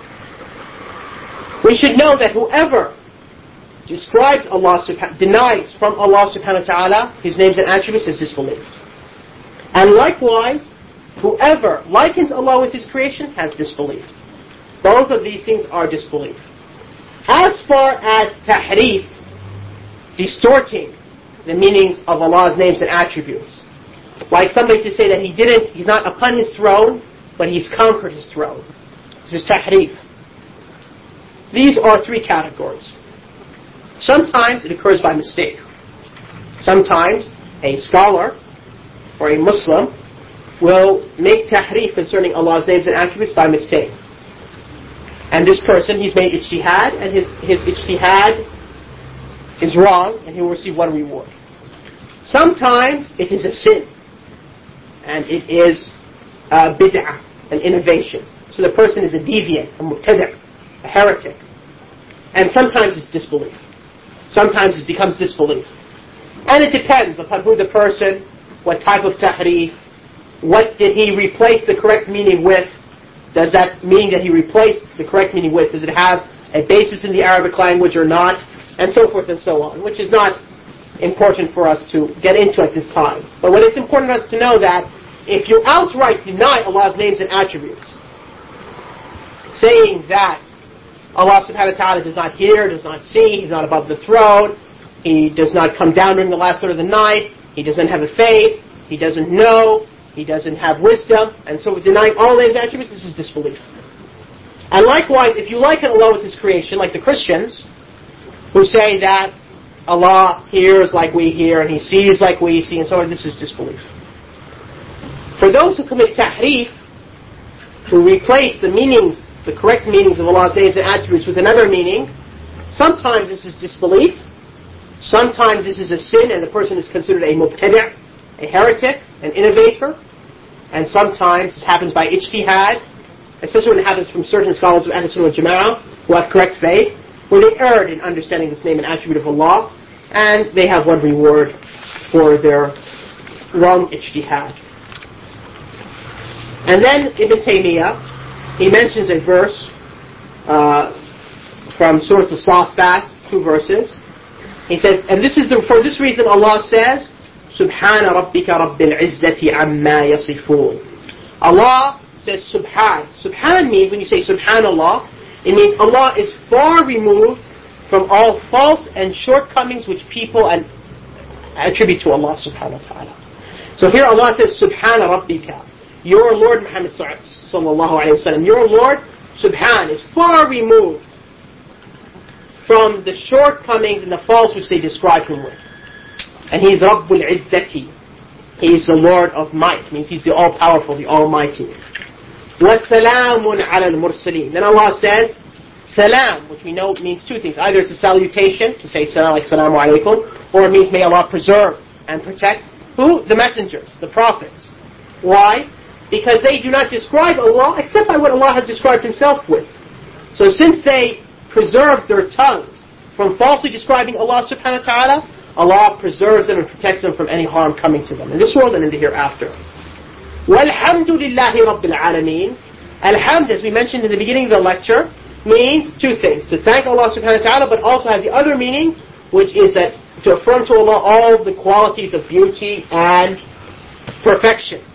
We should know that whoever describes Allah, denies from Allah subhanahu wa ta'ala His names and attributes is disbelieved. And likewise, whoever likens Allah with His creation has disbelieved. Both of these things are disbelief. As far as tahrif, distorting the meanings of Allah's names and attributes, like somebody to say that He didn't, He's not upon His throne, but He's conquered His throne. This is tahrif. These are three categories. Sometimes it occurs by mistake. Sometimes a scholar or a Muslim will make tahrif concerning Allah's names and attributes by mistake. And this person, he's made ijtihad, and his, his ijtihad is wrong, and he will receive one reward. Sometimes it is a sin, and it is a bid'ah, an innovation. So the person is a deviant, a mubtada', a heretic. And sometimes it's disbelief. Sometimes it becomes disbelief. And it depends upon who the person, what type of tahrif, what did he replace the correct meaning with. Does that meaning that he replaced the correct meaning with, does it have a basis in the Arabic language or not? And so forth and so on, which is not important for us to get into at this time. But what it's important for us to know that if you outright deny Allah's names and attributes, saying that Allah subhanahu wa ta'ala does not hear, does not see, He's not above the throne, He does not come down during the last third of the night, He doesn't have a face, He doesn't know, He doesn't have wisdom, and so denying all names and attributes, this is disbelief. And likewise, if you liken Allah with His creation, like the Christians, who say that Allah hears like we hear, and He sees like we see, and so on, this is disbelief. For those who commit tahrif, who replace the meanings, the correct meanings of Allah's names and attributes with another meaning, sometimes this is disbelief, sometimes this is a sin and the person is considered a mubtada', a heretic, an innovator, and sometimes this happens by ijtihad, especially when it happens from certain scholars of Ahl Sunnah wal Jama'ah who have correct faith, where they erred in understanding this name and attribute of Allah, and they have one reward for their wrong ijtihad. And then Ibn Taymiyyah, he mentions a verse uh, from Surah Al-Saffat, two verses. He says, and this is the, for this reason Allah says, Subhana rabbika rabbil izzati amma yasifun. Allah says Subhan. Subhan means, when you say Subhanallah, it means Allah is far removed from all false and shortcomings which people and attribute to Allah subhanahu wa ta'ala. So here Allah says Subhana rabbika. Your Lord Muhammad sallallahu alayhi wa sallam, your Lord, Subhan, is far removed from the shortcomings and the faults which they describe Him with. And He is Rabbul Izzati. He is the Lord of might. Means He's the all-powerful, the almighty. وَسَلَامٌ عَلَى الْمُرْسَلِينَ. Then Allah says, Salam, which we know means two things. Either it's a salutation, to say salam, like Salamu alaykum, or it means may Allah preserve and protect. Who? The messengers, the prophets. Why? Because they do not describe Allah except by what Allah has described Himself with. So since they preserve their tongues from falsely describing Allah subhanahu wa ta'ala, Allah preserves them and protects them from any harm coming to them in this world and in the hereafter. وَالْحَمْدُ لِلَّهِ رَبِّ الْعَالَمِينَ. Alhamd, as we mentioned in the beginning of the lecture, means two things. To thank Allah subhanahu wa ta'ala, but also has the other meaning, which is that to affirm to Allah all the qualities of beauty and perfection.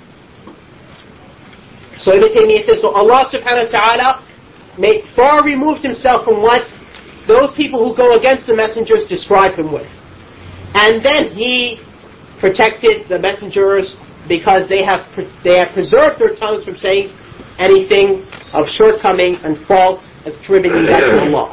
So Ibn Taymiyyah says, so Allah subhanahu wa ta'ala may far removed Himself from what those people who go against the messengers describe Him with. And then He protected the messengers because they have they have preserved their tongues from saying anything of shortcoming and fault as attributing that to Allah.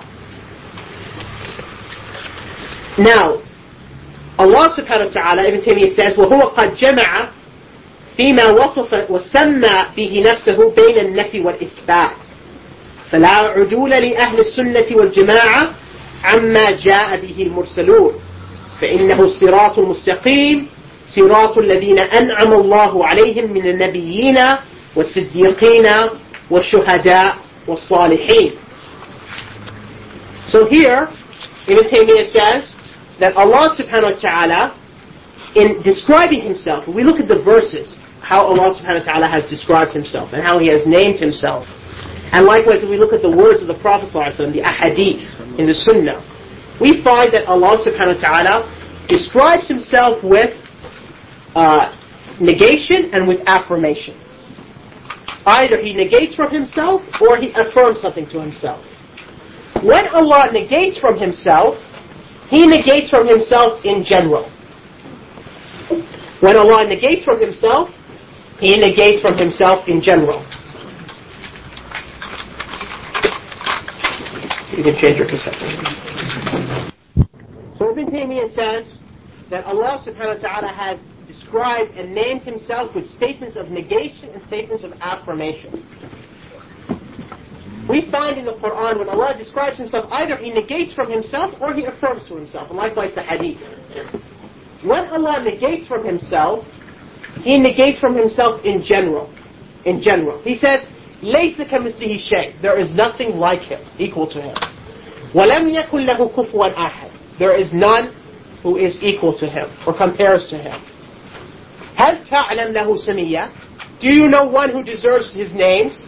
Now, Allah subhanahu wa ta'ala, Ibn Taymiyyah says, وَهُوَ قَدْ جَمَعَ فيما وصف وسمى به نفسه بين النفي والإثبات فلا عدول لأهل السنة والجماعة عما جاء به المرسلون فإنه الصراط المستقيم صراط الذين أنعم الله عليهم من النبيين والصديقين والشهداء والصالحين. So here Ibn Taymiyyah says that Allah subhanahu wa ta'ala, in describing himself, when we look at the verses, how Allah subhanahu wa ta'ala has described himself and how he has named himself. And likewise, if we look at the words of the Prophet ﷺ, the ahadith in the Sunnah, we find that Allah subhanahu wa ta'ala describes himself with uh, negation and with affirmation. Either he negates from himself or he affirms something to himself. When Allah negates from himself, he negates from himself in general. When Allah negates from himself, he negates from himself in general. You can change your cassette. So Ibn Taymiyyah says that Allah subhanahu wa ta'ala has described and named himself with statements of negation and statements of affirmation. We find in the Quran when Allah describes himself, either he negates from himself or he affirms to himself. And likewise the hadith. When Allah negates from himself, he negates from himself in general. In general. He says, لَيْسَ كَمِثْلِهِ شَيْءٍ. There is nothing like him, equal to him. وَلَمْ يَكُنْ لَهُ كُفُوًا أَحَدٍ. There is none who is equal to him or compares to him. هَلْ تَعْلَمْ لَهُ سَمِيًّا. Do you know one who deserves his names?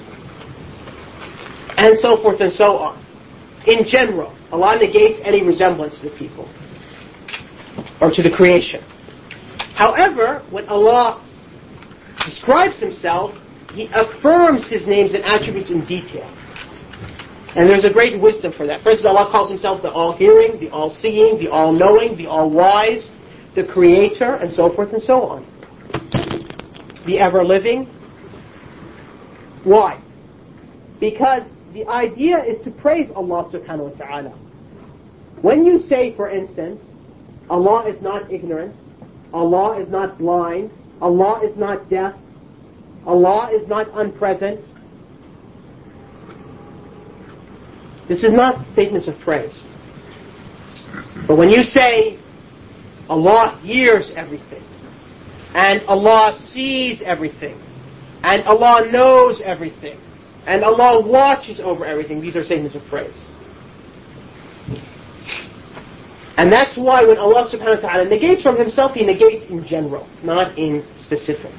And so forth and so on. In general, Allah negates any resemblance to the people or to the creation. However, when Allah describes himself, he affirms his names and attributes in detail. And there's a great wisdom for that. First, Allah calls himself the all-hearing, the all-seeing, the all-knowing, the all-wise, the creator, and so forth and so on. The ever-living. Why? Because the idea is to praise Allah subhanahu wa ta'ala. When you say, for instance, Allah is not ignorant, Allah is not blind, Allah is not deaf, Allah is not unpresent, this is not statements of praise. But when you say, Allah hears everything, and Allah sees everything, and Allah knows everything, and Allah watches over everything, these are statements of praise. And that's why when Allah subhanahu wa ta'ala negates from himself, he negates in general, not in specific.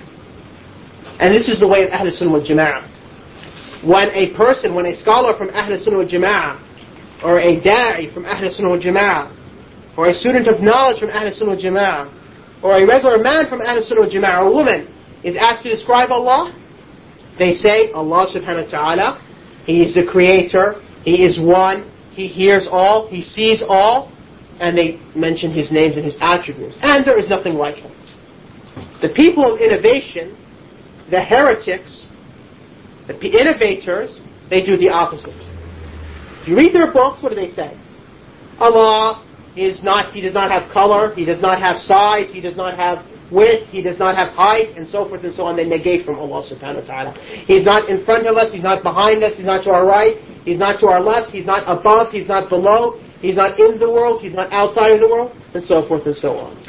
And this is the way of Ahl Sunnah wal Jama'ah. When a person, when a scholar from Ahl Sunnah wal Jama'ah, or a da'i from Ahl Sunnah wal Jama'ah, or a student of knowledge from Ahl Sunnah wal Jama'ah, or a regular man from Ahl Sunnah wal Jama'ah, or a woman, is asked to describe Allah, they say, Allah subhanahu wa ta'ala, He is the creator, He is one, He hears all, He sees all, and they mention His names and His attributes. And there is nothing like Him. The people of innovation, the heretics, the innovators, they do the opposite. If you read their books, what do they say? Allah is not, He does not have color, He does not have size, He does not have width, He does not have height, and so forth and so on. They negate from Allah subhanahu wa ta'ala. He's not in front of us, He's not behind us, He's not to our right, He's not to our left, He's not above, He's not below, He's not in the world, He's not outside of the world, and so forth and so on.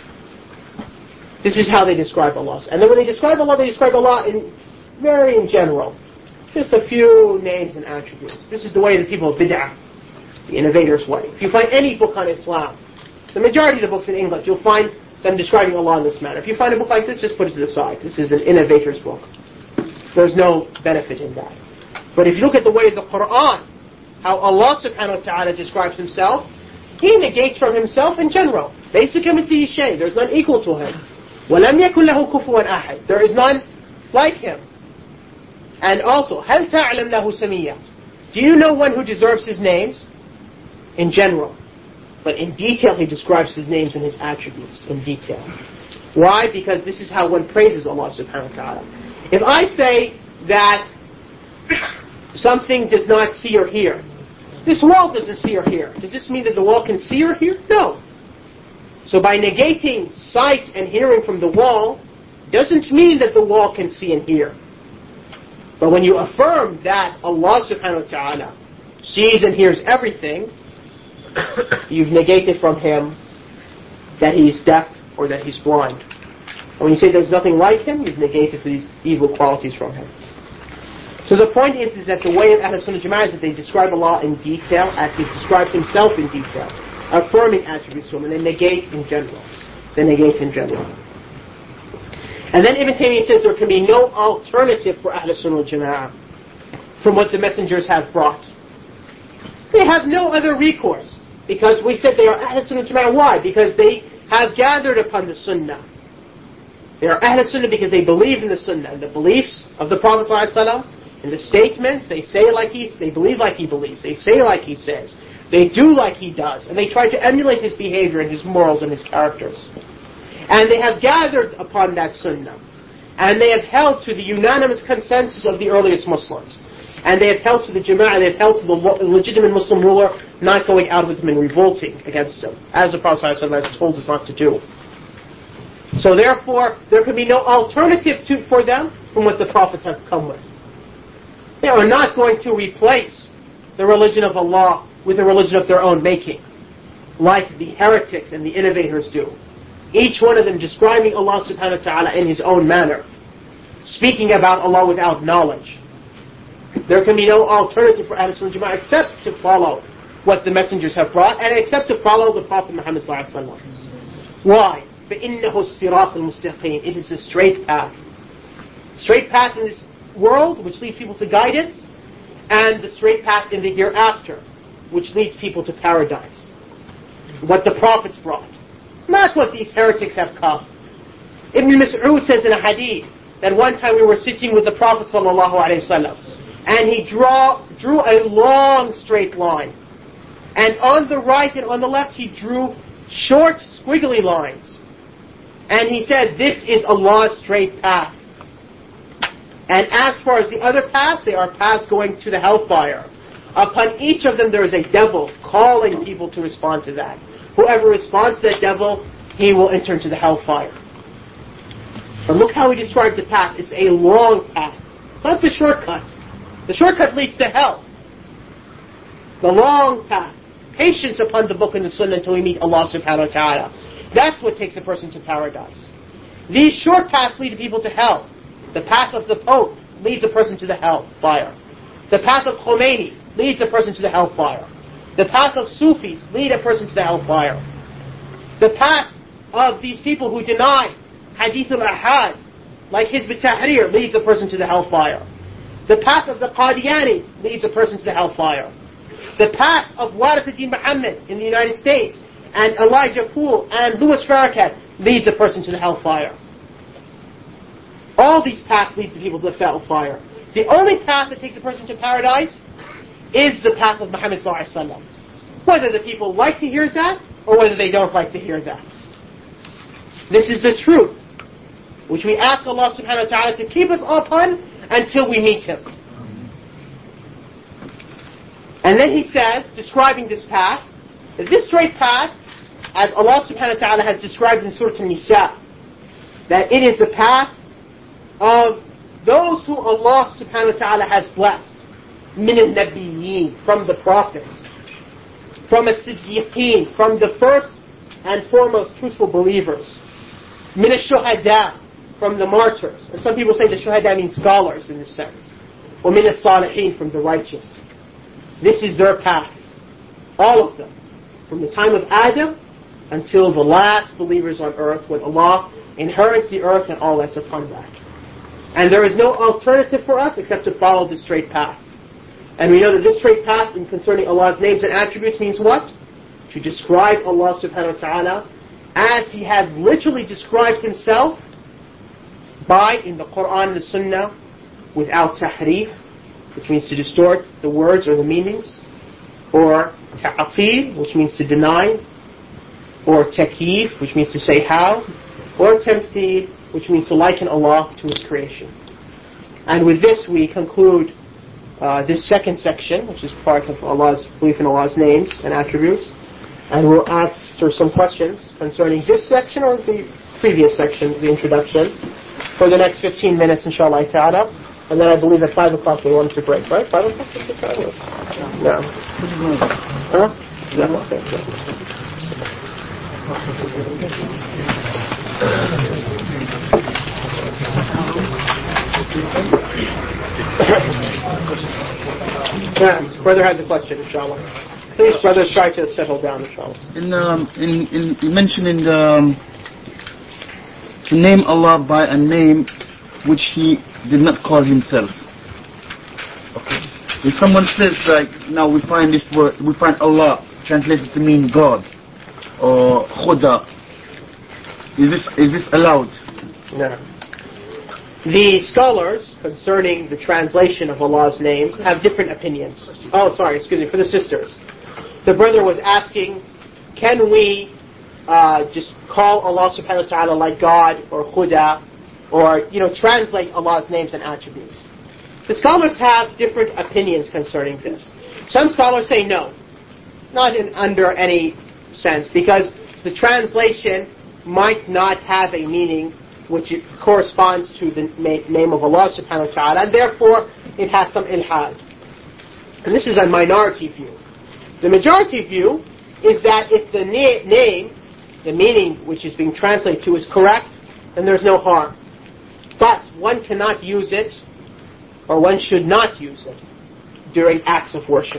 This is how they describe Allah. And then when they describe Allah, they describe Allah in very in general. Just a few names and attributes. This is the way of the people of bid'ah, the innovators' way. If you find any book on Islam, the majority of the books in English, you'll find them describing Allah in this manner. If you find a book like this, just put it to the side. This is an innovator's book. There's no benefit in that. But if you look at the way of the Quran, how Allah subhanahu wa ta'ala describes Himself, He negates from Himself in general. Basically, there's none equal to Him. وَلَمْ يَكُنْ لَهُ كُفُوًا أَحَدٍ. There is none like Him. And also, هَلْ تَعْلَمْ لَهُ سَمِيًّا. Do you know one who deserves His names? In general. But in detail, He describes His names and His attributes in detail. Why? Because this is how one praises Allah subhanahu wa ta'ala. If I say that something does not see or hear, this wall doesn't see or hear, does this mean that the wall can see or hear? No. So by negating sight and hearing from the wall, doesn't mean that the wall can see and hear. But when you affirm that Allah subhanahu wa ta'ala sees and hears everything, you've negated from Him that He's deaf or that He's blind. And when you say there's nothing like Him, you've negated these evil qualities from Him. So the point is, is that the way of Ahl Sunnah Jama'ah is that they describe Allah in detail as He describes Himself in detail. affirming attributes to him, and they negate in general. They negate in general. And then Ibn Taymiyyah says there can be no alternative for Ahl Sunnah wal Jama'ah from what the messengers have brought. They have no other recourse, because we said they are Ahl Sunnah wal Jama'ah. Why? Because they have gathered upon the Sunnah. They are Ahl Sunnah because they believe in the Sunnah and the beliefs of the Prophet ﷺ, and the statements. They say like he, they believe like he believes. They say like he says. They do like he does, and they try to emulate his behavior and his morals and his characters. And they have gathered upon that Sunnah, and they have held to the unanimous consensus of the earliest Muslims, and they have held to the Jama'ah, they have held to the legitimate Muslim ruler, not going out with him and revolting against him, as the Prophet ﷺ has told us not to do. So therefore, there can be no alternative to, for them from what the Prophets have come with. They are not going to replace the religion of Allah with a religion of their own making, like the heretics and the innovators do. Each one of them describing Allah subhanahu wa ta'ala in his own manner, speaking about Allah without knowledge. There can be no alternative for Ahl Sunnah wal Jama'ah except to follow what the messengers have brought, and except to follow the Prophet Muhammad sallallahu alaihi wasallam. Why? فَإِنَّهُ الصِّرَاطُ الْمُسْتَقِيمُ. It is a straight path. Straight path in this world, which leads people to guidance, and the straight path in the hereafter, which leads people to paradise. What the prophets brought. Not what these heretics have come. Ibn Mas'ud says in a hadith that one time we were sitting with the Prophet sallallahu alaihi wasallam, and he draw, drew a long straight line. And on the right and on the left he drew short squiggly lines. And he said, this is Allah's straight path. And as far as the other paths, they are paths going to the hellfire. Upon each of them there is a devil calling people to respond to that. Whoever responds to that devil, he will enter into the hellfire. But look how he described the path. It's a long path. It's not the shortcut. The shortcut leads to hell. The long path. Patience upon the book and the Sunnah until we meet Allah subhanahu wa ta'ala. That's what takes a person to paradise. These short paths lead people to hell. The path of the Pope leads a person to the hellfire. The path of Khomeini leads a person to the hellfire. The path of Sufis lead a person to the hellfire. The path of these people who deny Hadith al-Ahad, like Hizb al-Tahrir, leads a person to the hellfire. The path of the Qadianis leads a person to the hellfire. The path of Warith ad-Din Muhammad in the United States, and Elijah Poole, and Louis Farrakhan leads a person to the hellfire. All these paths lead the people to the hellfire. The only path that takes a person to paradise is the path of Muhammad sallallahu alaihi wasallam. Whether the people like to hear that, or whether they don't like to hear that. This is the truth, which we ask Allah subhanahu wa ta'ala to keep us upon until we meet Him. And then He says, describing this path, that this straight path, as Allah subhanahu wa ta'ala has described in Surah An-Nisa, that it is the path of those who Allah subhanahu wa ta'ala has blessed. Min al-Nabiyyin, from the prophets. From al-Siddiqeen, from the first and foremost truthful believers. Min al-Shuhada, from the martyrs. And some people say the Shuhada means scholars in this sense. Or min al-Salihin, from the righteous. This is their path. All of them. From the time of Adam until the last believers on earth, when Allah inherits the earth and all that's upon that. And there is no alternative for us except to follow this straight path. And we know that this straight path in concerning Allah's names and attributes means what? To describe Allah subhanahu wa ta'ala as He has literally described Himself by, in the Quran and the Sunnah, without tahrif, which means to distort the words or the meanings, or ta'atil, which means to deny, or takyif, which means to say how, or tamthil, which means to liken Allah to His creation. And with this we conclude uh, this second section, which is part of Allah's belief in Allah's names and attributes. And we'll answer some questions concerning this section or the previous section, the introduction, for the next fifteen minutes, inshallah ta'ala. And then I believe at five o'clock we want to break, right? five o'clock? No. Huh? No. Okay. Yeah, brother has a question, inshallah. Please, brothers, try to settle down, inshallah. In, um, in, in, you mentioned in the, um, to name Allah by a name which He did not call Himself. Okay. If someone says, like, now we find this word, we find Allah translated to mean God or Khuda, is this is this allowed? No. The scholars concerning the translation of Allah's names have different opinions. Oh, sorry, excuse me, for the sisters. The brother was asking, can we uh, just call Allah subhanahu wa ta'ala like God or Khuda, or, you know, translate Allah's names and attributes? The scholars have different opinions concerning this. Some scholars say no, not in under any sense, because the translation might not have a meaning which it corresponds to the ma- name of Allah subhanahu wa ta'ala, and therefore it has some ilhad. And this is a minority view. The majority view is that if the na- name, the meaning which is being translated to is correct, then there's no harm. But one cannot use it, or one should not use it, during acts of worship.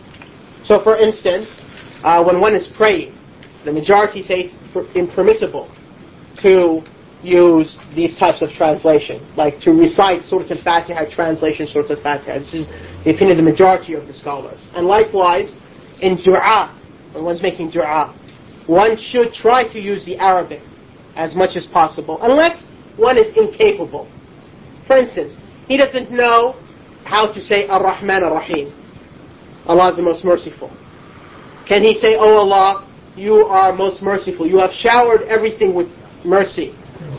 So for instance, uh, when one is praying, the majority say it's impermissible to use these types of translation, like to recite Surah Al-Fatiha, translation Surah Al-Fatiha. This is the opinion of the majority of the scholars. And likewise, in dua, when one's making dua, one should try to use the Arabic as much as possible, unless one is incapable. For instance, he doesn't know how to say Ar-Rahman Ar-Rahim. Allah is the most merciful. Can he say, oh Allah, you are most merciful. You have showered everything with mercy.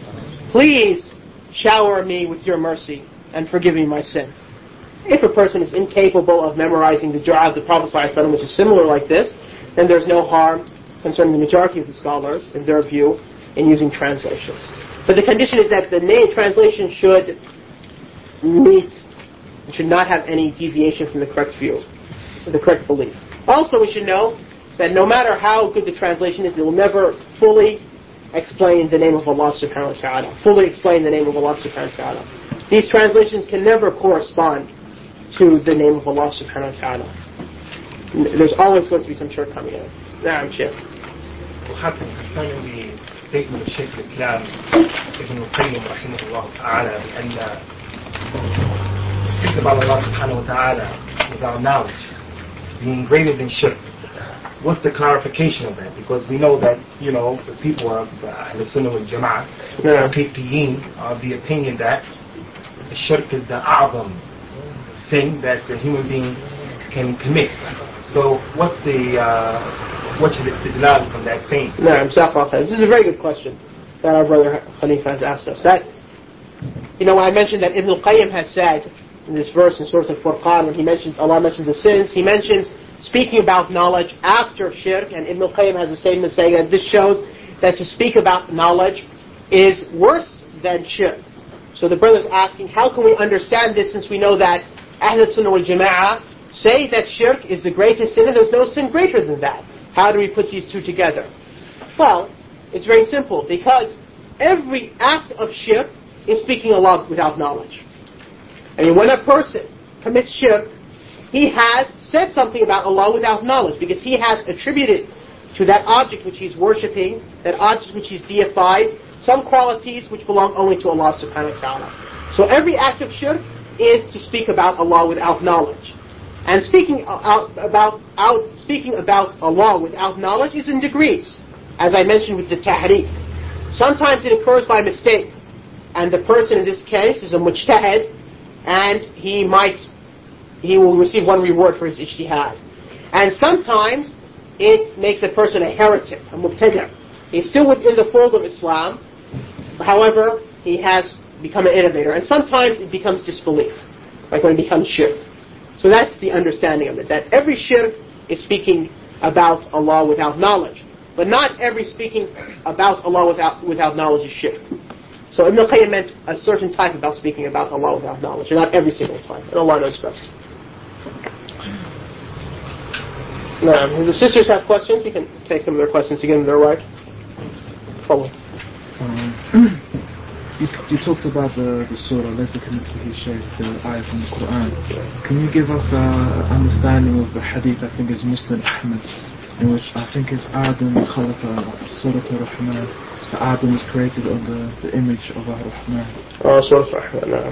Please shower me with your mercy and forgive me my sin. If a person is incapable of memorizing the dua of the Prophet ﷺ, which is similar like this, then there's no harm concerning the majority of the scholars, in their view, in using translations. But the condition is that the name translation should meet, should not have any deviation from the correct view, the correct belief. Also, we should know that no matter how good the translation is, it will never fully explain the name of Allah subhanahu wa ta'ala. Fully explain the name of Allah subhanahu wa ta'ala. These translations can never correspond to the name of Allah subhanahu wa ta'ala. There's always going to be some shortcoming in it. Naam, Shaykh. وحسن concerning the statement of Shaykh al-Islam Ibn al-Qayyim rahimahullah ta'ala بأن to speak about Allah subhanahu wa ta'ala without knowledge being greater than shirk. What's the clarification of that? Because we know that, you know, the people of the Sunnah wal Jama'ah, the Fiqhiyyin, are of the opinion that the shirk is the a'zam sin that the human being can commit. So what's the, uh, what's the istidlal from that saying? No, this is a very good question that our brother Khalifa has asked us. That, you know, when I mentioned that Ibn al-Qayyim has said in this verse in Surah Al-Furqan, when he mentions, Allah mentions the sins, he mentions speaking about knowledge after shirk, and Ibn al-Qayyim has a statement saying that this shows that to speak about knowledge is worse than shirk. So the brother's asking, how can we understand this, since we know that Ahl Sunnah wal Jama'ah say that shirk is the greatest sin and there's no sin greater than that? How do we put these two together? Well, it's very simple, because every act of shirk is speaking Allah without knowledge. I mean, when a person commits shirk, he has said something about Allah without knowledge, because he has attributed to that object which he's worshipping, that object which he's deified, some qualities which belong only to Allah subhanahu wa ta'ala. So every act of shirk is to speak about Allah without knowledge. And speaking out about out speaking about Allah without knowledge is in degrees, as I mentioned with the tahriq. Sometimes it occurs by mistake, and the person in this case is a mujtahid, and he might he will receive one reward for his ijtihad. And sometimes it makes a person a heretic, a mubtadi'. He's still within the fold of Islam, however, he has become an innovator. And sometimes it becomes disbelief, like when it becomes shirk. So that's the understanding of it, that every shirk is speaking about Allah without knowledge. But not every speaking about Allah without without knowledge is shirk. So Ibn al-Qayyim meant a certain type about speaking about Allah without knowledge, and not every single time. And Allah knows best. Now, if the sisters have questions, we can take them their questions again. They're right. Follow. Um, You, you talked about the, the surah, Laysa kamithlihi shay, the ayah from the Quran. Can you give us an understanding of the hadith, I think is Muslim Ahmad, in which I think it's Adam khalaqa Surah Ar-Rahman. The Adam was created on the, the image of Ar-Rahman. Oh, Surah Ar-Rahman, no.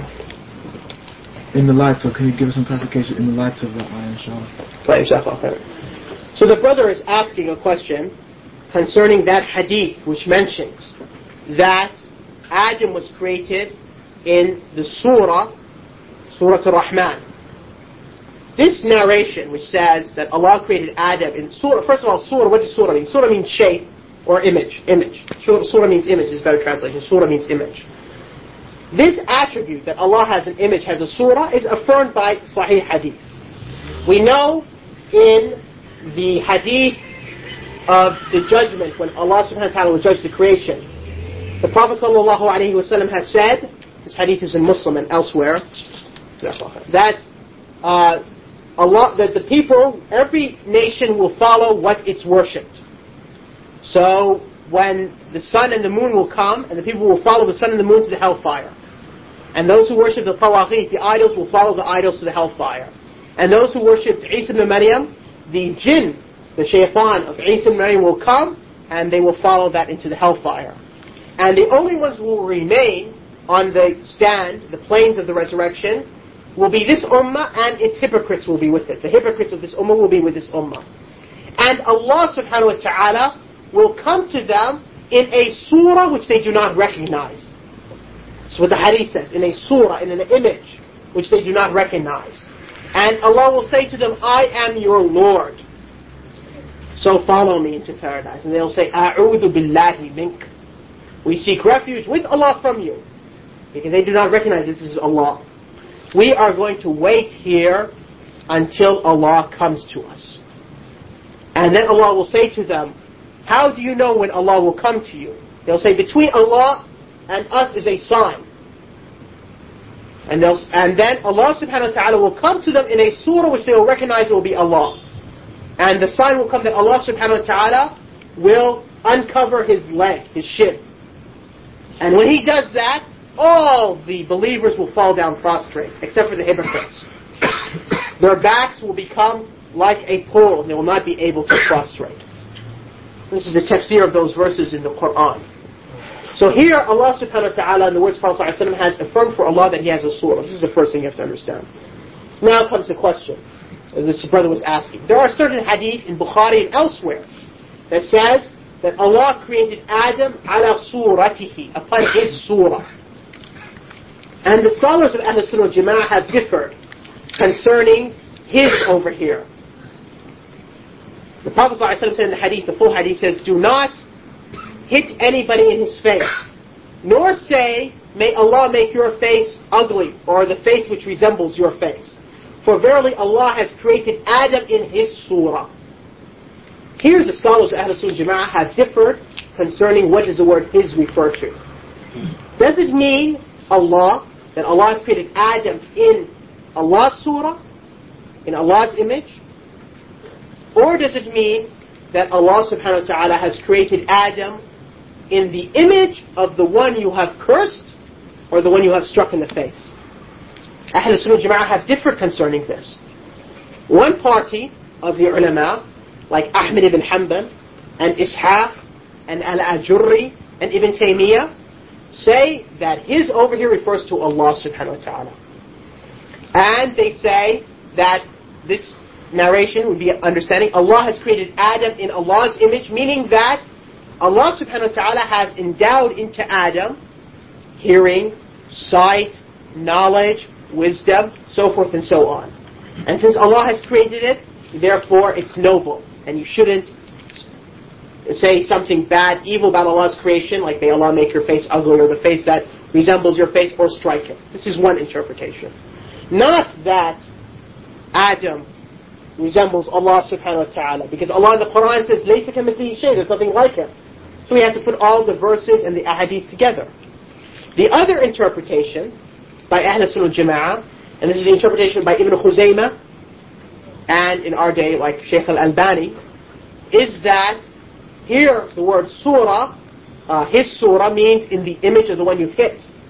In the light of, can you give us some clarification in the light of that ayah, inshallah? So the brother is asking a question concerning that hadith which mentions that Adam was created in the surah, Surah Ar-Rahman. This narration which says that Allah created Adam in surah, first of all, surah, what does surah mean? Surah means shape or image. Image. Surah means image is a better translation. Surah means image. This attribute that Allah has an image, has a surah, is affirmed by Sahih Hadith. We know in the Hadith of the judgment, when Allah subhanahu wa ta'ala will judge the creation, the Prophet sallallahu alaihi wasallam has said, this hadith is in Muslim and elsewhere, that uh, Allah, that the people, every nation will follow what it's worshipped. So when the sun and the moon will come, and the people will follow the sun and the moon to the hellfire. And those who worship the tawaghit, the idols, will follow the idols to the hellfire. And those who worship Isa ibn Maryam, the jinn, the shaitan of Isa ibn Maryam will come, and they will follow that into the hellfire. And the only ones who will remain on the stand, the plains of the resurrection, will be this ummah, and its hypocrites will be with it. The hypocrites of this ummah will be with this ummah. And Allah subhanahu wa ta'ala will come to them in a surah which they do not recognize. That's what the hadith says, in a surah, in an image which they do not recognize. And Allah will say to them, I am your Lord, so follow me into paradise. And they'll say, A'udhu billahi mink. We seek refuge with Allah from you. Because they do not recognize this is Allah. We are going to wait here until Allah comes to us. And then Allah will say to them, how do you know when Allah will come to you? They'll say, between Allah and us is a sign. And, they'll, and then Allah subhanahu wa ta'ala will come to them in a surah which they will recognize it will be Allah. And the sign will come that Allah subhanahu wa ta'ala will uncover his leg, his shin. And when he does that, all the believers will fall down prostrate, except for the hypocrites. Their backs will become like a pole, and they will not be able to prostrate. This is the tafsir of those verses in the Quran. So here, Allah subhanahu wa ta'ala, in the words of Prophet sallallahu alaihi wasallam, has affirmed for Allah that He has a surah. This is the first thing you have to understand. Now comes the question, as this brother was asking. There are certain hadith in Bukhari and elsewhere that says that Allah created Adam ala suratihi, upon his surah. And the scholars of Ahl Sunnah wal Jama'ah have differed concerning his over here. The Prophet ﷺ said in the hadith, the full hadith says, do not hit anybody in his face, nor say, may Allah make your face ugly, or the face which resembles your face. For verily Allah has created Adam in his surah. Here the scholars of Ahl Sunnah wal Jama'ah have differed concerning what does the word his refer to. Does it mean Allah, that Allah has created Adam in Allah's surah, in Allah's image? Or does it mean that Allah subhanahu wa ta'ala has created Adam in the image of the one you have cursed, or the one you have struck in the face? Ahl Sunnah wal Jama'ah have differed concerning this. One party of the ulama, like Ahmad ibn Hanbal, and Ishaq, and Al-Ajurri, and Ibn Taymiyyah, say that his over here refers to Allah subhanahu wa ta'ala. And they say that this narration would be understanding Allah has created Adam in Allah's image, meaning that Allah subhanahu wa ta'ala has endowed into Adam hearing, sight, knowledge, wisdom, so forth and so on. And since Allah has created it, therefore it's noble. And you shouldn't say something bad, evil about Allah's creation, like may Allah make your face ugly, or the face that resembles your face, or strike it. This is one interpretation. Not that Adam resembles Allah subhanahu wa ta'ala, because Allah in the Quran says, لَيْسَ كَمِثْلِهِ شَيْءٌ, there's nothing like him. So we have to put all the verses and the ahadith together. The other interpretation by Ahl Sunnah wal Jama'ah, and this is the interpretation by Ibn Khuzaymah, and in our day like Shaykh al-Albani, is that here the word surah, uh, his surah, means in the image of the one you've hit.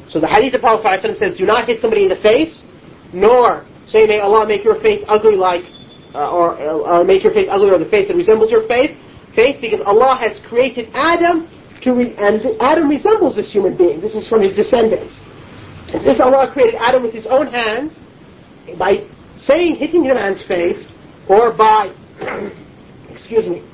So the hadith of the Prophet ﷺ says, do not hit somebody in the face, nor say, may Allah make your face ugly like, uh, or, or make your face ugly or the face that resembles your face, face because Allah has created Adam to re- and Adam resembles this human being. This is from his descendants. And since Allah created Adam with his own hands, by saying, hitting the man's face, or by, excuse me,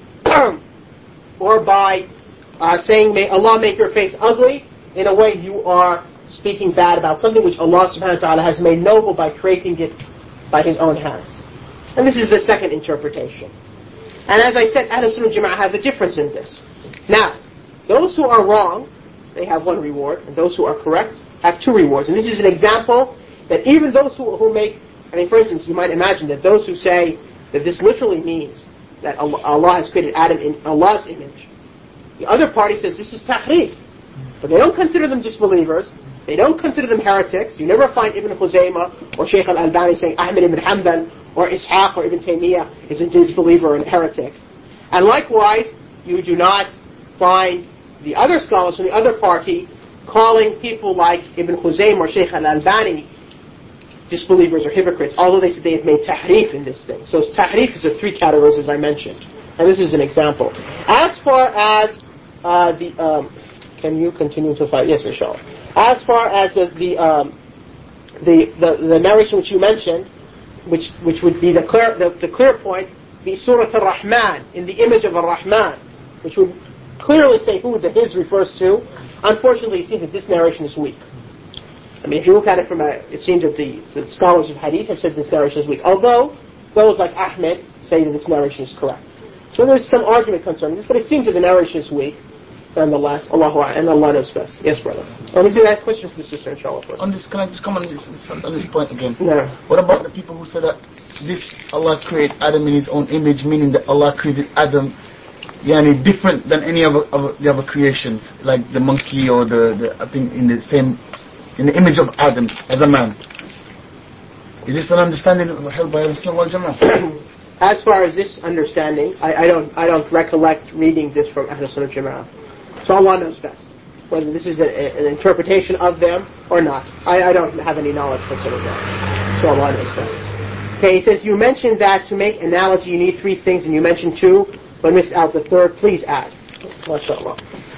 or by uh, saying, may Allah make your face ugly, in a way you are speaking bad about something which Allah subhanahu wa ta'ala has made noble by creating it by his own hands. And this is the second interpretation. And as I said, Ahlul Sunnah Jama'ah have a difference in this. Now, those who are wrong, they have one reward, and those who are correct have two rewards. And this is an example that even those who, who make, I mean, for instance, you might imagine that those who say that this literally means that Allah, Allah has created Adam in Allah's image, the other party says this is tahrif. But they don't consider them disbelievers. They don't consider them heretics. You never find Ibn Khuzaymah or Shaykh al-Albani saying Ahmed ibn Hanbal or Ishaq or Ibn Taymiyyah is a disbeliever and heretic. And likewise, you do not find the other scholars from the other party calling people like Ibn Khuzaymah or Shaykh al-Albani disbelievers or hypocrites, although they said they had made tahrif in this thing. So tahrif is of three categories, as I mentioned. And this is an example. As far as uh, the... Um, can you continue to fight? Yes, inshallah. As far as the the, um, the the the narration which you mentioned, which which would be the clear the, the clear point, be Surah Ar-Rahman, in the image of Ar-Rahman, which would clearly say who the his refers to. Unfortunately, it seems that this narration is weak. I mean, if you look at it from a, it seems that the, the scholars of Hadith have said this narration is weak. Although those like Ahmed say that this narration is correct. So there's some argument concerning this, but it seems that the narration is weak. Nonetheless, Allahu A'lam, and Allah knows best. Yes, brother. Let me see that question for the sister, inshallah. First. On this, can I just come on this, on this point again? No. What about the people who say that this Allah created Adam in His own image, meaning that Allah created Adam, yani different than any of, of the other creations, like the monkey or the, the I think in the same, in the image of Adam as a man? Is this an understanding held by Islam wal Jama'ah? As far as this understanding, I, I don't, I don't recollect reading this from Ahlul Sunnah Jama'ah. So Allah knows best whether this is a, a, an interpretation of them or not. I, I don't have any knowledge concerning that. So Allah knows best. Okay, he says, you mentioned that to make analogy you need three things, and you mentioned two, but missed out the third. Please add. MashaAllah.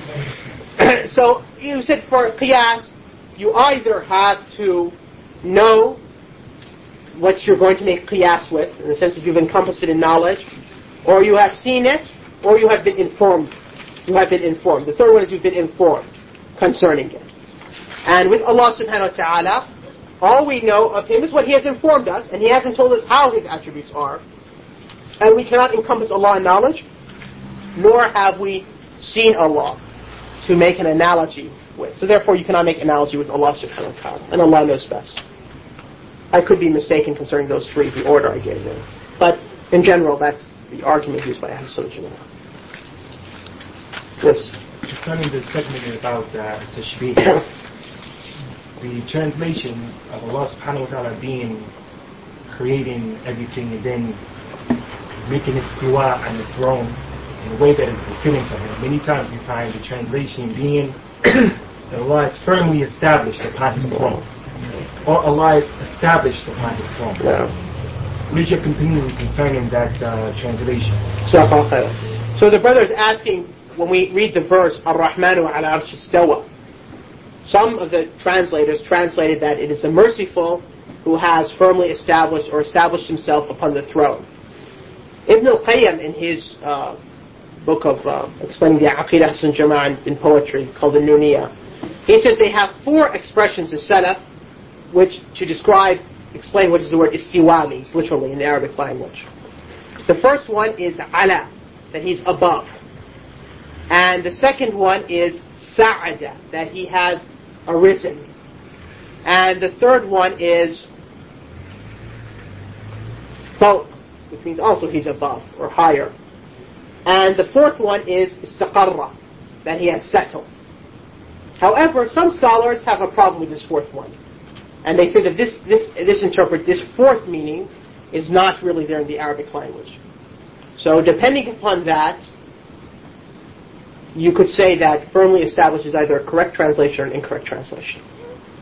So you said for qiyas, you either have to know what you're going to make qiyas with, in the sense that you've encompassed it in knowledge, or you have seen it, or you have been informed. You have been informed. The third one is you've been informed concerning it. And with Allah subhanahu wa ta'ala, all we know of Him is what He has informed us, and He hasn't told us how His attributes are. And we cannot encompass Allah in knowledge, nor have we seen Allah to make an analogy with. So therefore you cannot make analogy with Allah subhanahu wa ta'ala, and Allah knows best. I could be mistaken concerning those three, the order I gave them. But in general, that's the argument used by Ahlul Sunnah Jama'ah. Yes. Concerning this segment about uh, Tashbih, the translation of Allah subhanahu wa ta'ala being creating everything and then making it istiwa on the throne in a way that is fulfilling for Him. Many times we find the translation being that Allah is firmly established upon His throne, or Allah is established upon His throne. Yeah. What is your opinion concerning that uh, translation? So the brother is asking, when we read the verse, Ar-Rahmanu ala arsh istawa, some of the translators translated that it is the merciful who has firmly established or established himself upon the throne. Ibn al-Qayyim, in his uh, book of uh, explaining the Aqidah Sunnah Jama'ah in poetry, called the Nuniyah, he says they have four expressions in Salaf, which to describe, explain what does the word istiwa means, literally in the Arabic language. The first one is ala, that he's above. And the second one is sa'ada, that he has arisen. And the third one is fawq, which means also he's above or higher. And the fourth one is istaqarra, that he has settled. However, some scholars have a problem with this fourth one. And they say that this, this, this interpret, this fourth meaning is not really there in the Arabic language. So depending upon that, you could say that firmly establishes either a correct translation or an incorrect translation.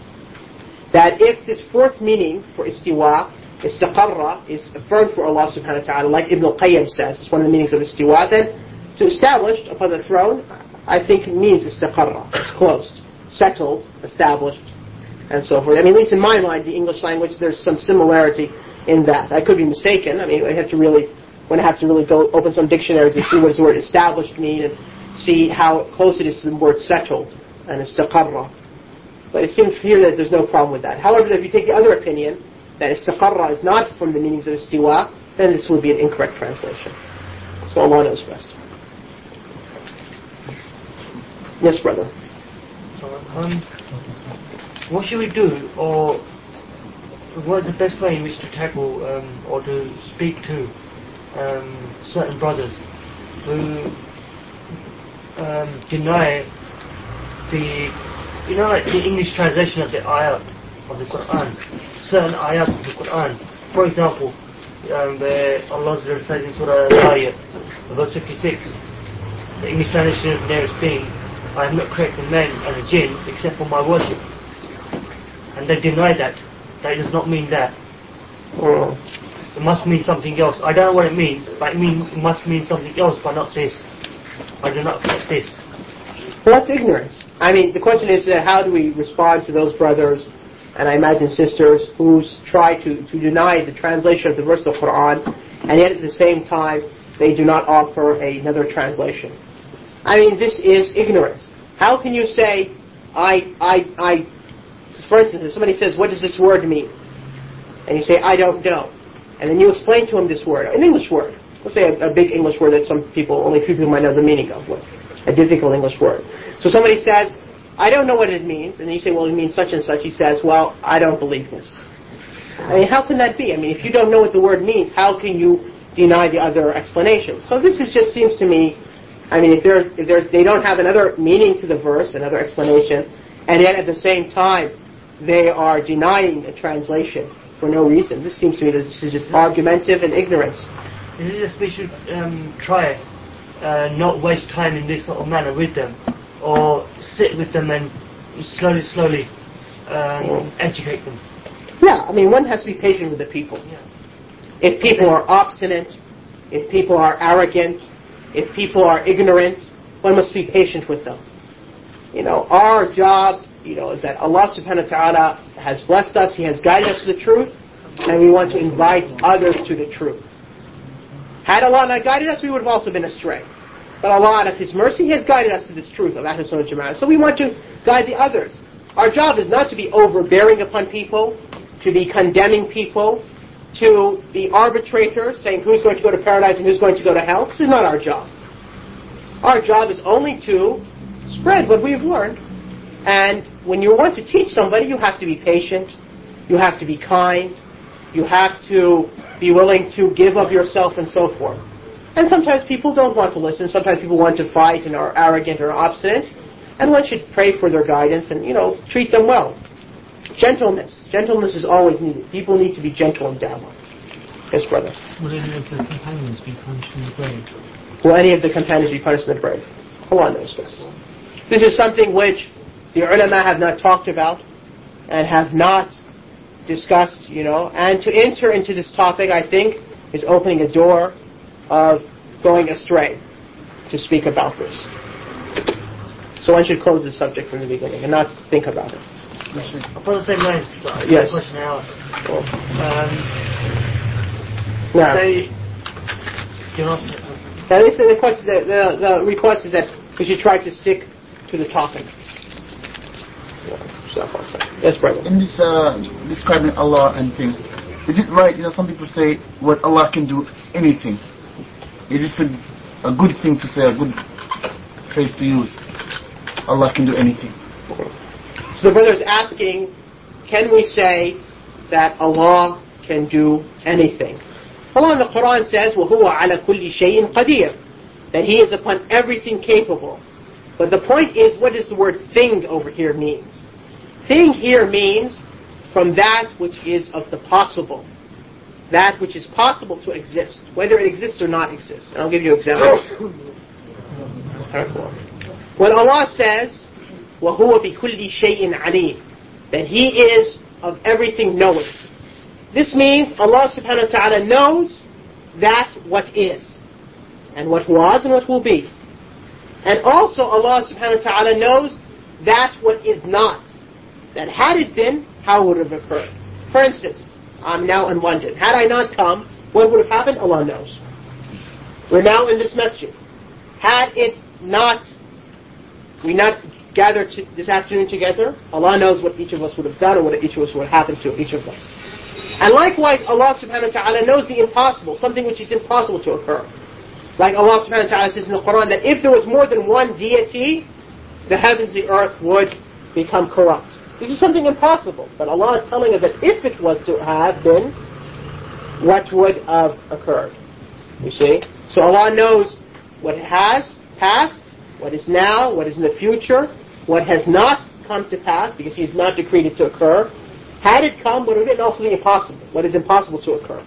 that if this fourth meaning for istiwa, istaqarra, is affirmed for Allah subhanahu wa ta'ala, like Ibn al-Qayyim says, it's one of the meanings of istiwa, then to establish upon the throne, I think it means istaqarra. It's closed, settled, established, and so forth. I mean, at least in my mind, the English language, there's some similarity in that. I could be mistaken. I mean, I have to really, when I have to really go open some dictionaries and see what does the word established mean and see how close it is to the word settled and istaqarra. But it seems here that there's no problem with that. However, if you take the other opinion, that istaqarra is not from the meanings of istiwa, then this would be an incorrect translation. So Allah knows best. Yes, brother. Um, what should we do, or what is the best way in which to tackle um, or to speak to um, certain brothers who um, deny the, you know, like the English translation of the ayat of the Quran, certain ayat of the Quran. For example, um, where Allah says in Surah Al-Ayat, verse fifty-six, the English translation of there is being, I have not created men and the jinn except for my worship. And they deny that. That does not mean that. Oh. It must mean something else. I don't know what it means, but it, mean, it must mean something else, but not this. I do not accept this. Well, that's ignorance. I mean, the question is that how do we respond to those brothers, and I imagine sisters, who try to, to deny the translation of the verse of the Quran, and yet at the same time they do not offer another translation. I mean, this is ignorance. How can you say, I, I, I, for instance, if somebody says, what does this word mean? And you say, I don't know. And then you explain to him this word, an English word. Let's say a, a big English word that some people, only a few people might know the meaning of, with a difficult English word. So somebody says, I don't know what it means. And then you say, well, it means such and such. He says, well, I don't believe this. I mean, how can that be? I mean, if you don't know what the word means, how can you deny the other explanation? So this is just seems to me, I mean, if, they're, if they're, they don't have another meaning to the verse, another explanation, and yet at the same time they are denying a translation for no reason, this seems to me that this is just argumentative and ignorance. Is it just we should um, try uh, not waste time in this sort of manner with them, or sit with them and slowly, slowly um, mm. educate them? Yeah, I mean, one has to be patient with the people. Yeah. If people are obstinate, if people are arrogant, if people are ignorant, one must be patient with them. You know, our job, you know, is that Allah subhanahu wa ta'ala has blessed us, He has guided us to the truth, and we want to invite others to the truth. Had Allah not guided us, we would have also been astray. But Allah, out of His mercy, He has guided us to this truth of Ahlus Sunnah wal Jama'ah. So we want to guide the others. Our job is not to be overbearing upon people, to be condemning people, to be arbitrators, saying who's going to go to paradise and who's going to go to hell. This is not our job. Our job is only to spread what we've learned. And when you want to teach somebody, you have to be patient, you have to be kind, you have to be willing to give of yourself and so forth. And sometimes people don't want to listen, sometimes people want to fight and are arrogant or obstinate, and one should pray for their guidance and, you know, treat them well. Gentleness. Gentleness is always needed. People need to be gentle in da'wah. Yes, brother. Will any of the companions be punished in the grave? Will any of the companions be punished in the grave? Allah knows this. This is something which the ulama have not talked about and have not discussed, you know. And to enter into this topic, I think, is opening a door of going astray to speak about this. So one should close the subject from the beginning and not think about it. Upon the same lines, uh, yes. question I asked. Well, Um, now, they, you know, now this is the, question, the, the, the request is that we should try to stick to the topic. Yes, brother. In this uh, describing Allah and things, is it right? You know, some people say, "Well, Allah can do anything." Is this a, a good thing to say? A good phrase to use? Allah can do anything. So the brother is asking, can we say that Allah can do anything? Allah in the Quran says, وَهُوَ عَلَى كُلِّ شَيْءٍ قَدِيرٌ, that He is upon everything capable. But the point is, what does the word thing over here means? Thing here means from that which is of the possible. That which is possible to exist, whether it exists or not exists. And I'll give you an example. When Allah says, وَهُوَ بِكُلِّ شَيْءٍ عَلِيمٌ, that He is of everything knowing. This means Allah subhanahu wa ta'ala knows that what is, and what was and what will be. And also Allah subhanahu wa ta'ala knows that what is not. That had it been, how would it have occurred? For instance, I'm now in London. Had I not come, what would have happened? Allah knows. We're now in this masjid. Had it not, we not gathered to this afternoon together, Allah knows what each of us would have done and what each of us would have happened to each of us. And likewise, Allah subhanahu wa ta'ala knows the impossible, something which is impossible to occur. Like Allah subhanahu wa ta'ala says in the Quran that if there was more than one deity, the heavens, the earth would become corrupt. This is something impossible, but Allah is telling us that if it was to have been, what would have occurred? You see? So Allah knows what has passed, what is now, what is in the future, what has not come to pass, because He has not decreed it to occur. Had it come, what would it also be impossible? What is impossible to occur?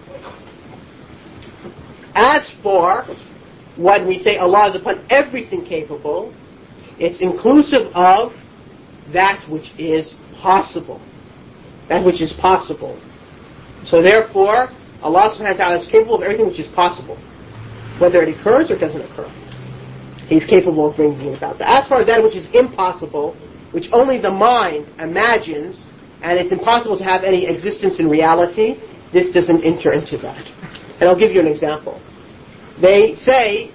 As for when we say Allah is upon everything capable, it's inclusive of that which is possible. That which is possible. So therefore, Allah subhanahu wa ta'ala is capable of everything which is possible. Whether it occurs or doesn't occur. He's capable of bringing it about. As far as that which is impossible, which only the mind imagines, and it's impossible to have any existence in reality, this doesn't enter into that. And I'll give you an example. They say,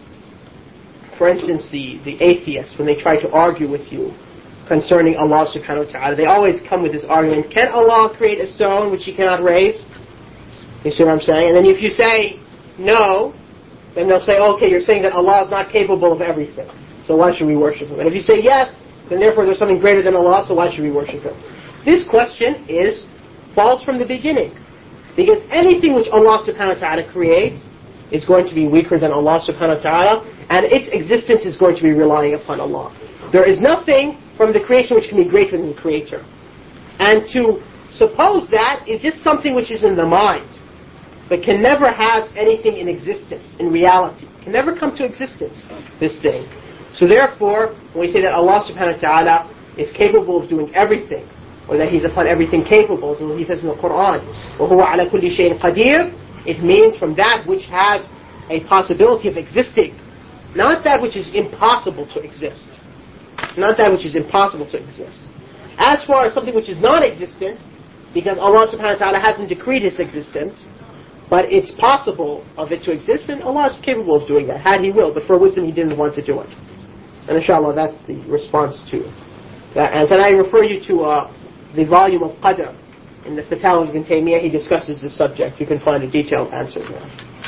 for instance, the, the atheists, when they try to argue with you concerning Allah subhanahu wa ta'ala, they always come with this argument, can Allah create a stone which He cannot raise? You see what I'm saying? And then if you say no, then they'll say, okay, you're saying that Allah is not capable of everything, so why should we worship Him? And if you say yes, then therefore there's something greater than Allah, so why should we worship Him? This question is false from the beginning. Because anything which Allah subhanahu wa ta'ala creates is going to be weaker than Allah subhanahu wa ta'ala, and its existence is going to be relying upon Allah. There is nothing from the creation which can be greater than the Creator. And to suppose that is just something which is in the mind, but can never have anything in existence, in reality. Can never come to existence, this thing. So therefore, when we say that Allah subhanahu wa ta'ala is capable of doing everything, or that He's upon everything capable, as He says in the Quran, وَهُوَ عَلَى كُلِّ شَيْءٍ قَدِيرٍ, it means from that which has a possibility of existing, not that which is impossible to exist. Not that which is impossible to exist. As far as something which is non-existent, because Allah subhanahu wa ta'ala hasn't decreed its existence, but it's possible of it to exist, and Allah is capable of doing that, had He will, but for wisdom He didn't want to do it. And inshallah, that's the response to that. And then I refer you to uh, the volume of Qadr. In the Fatawa of Ibn Taymiyyah, he discusses this subject. You can find a detailed answer there.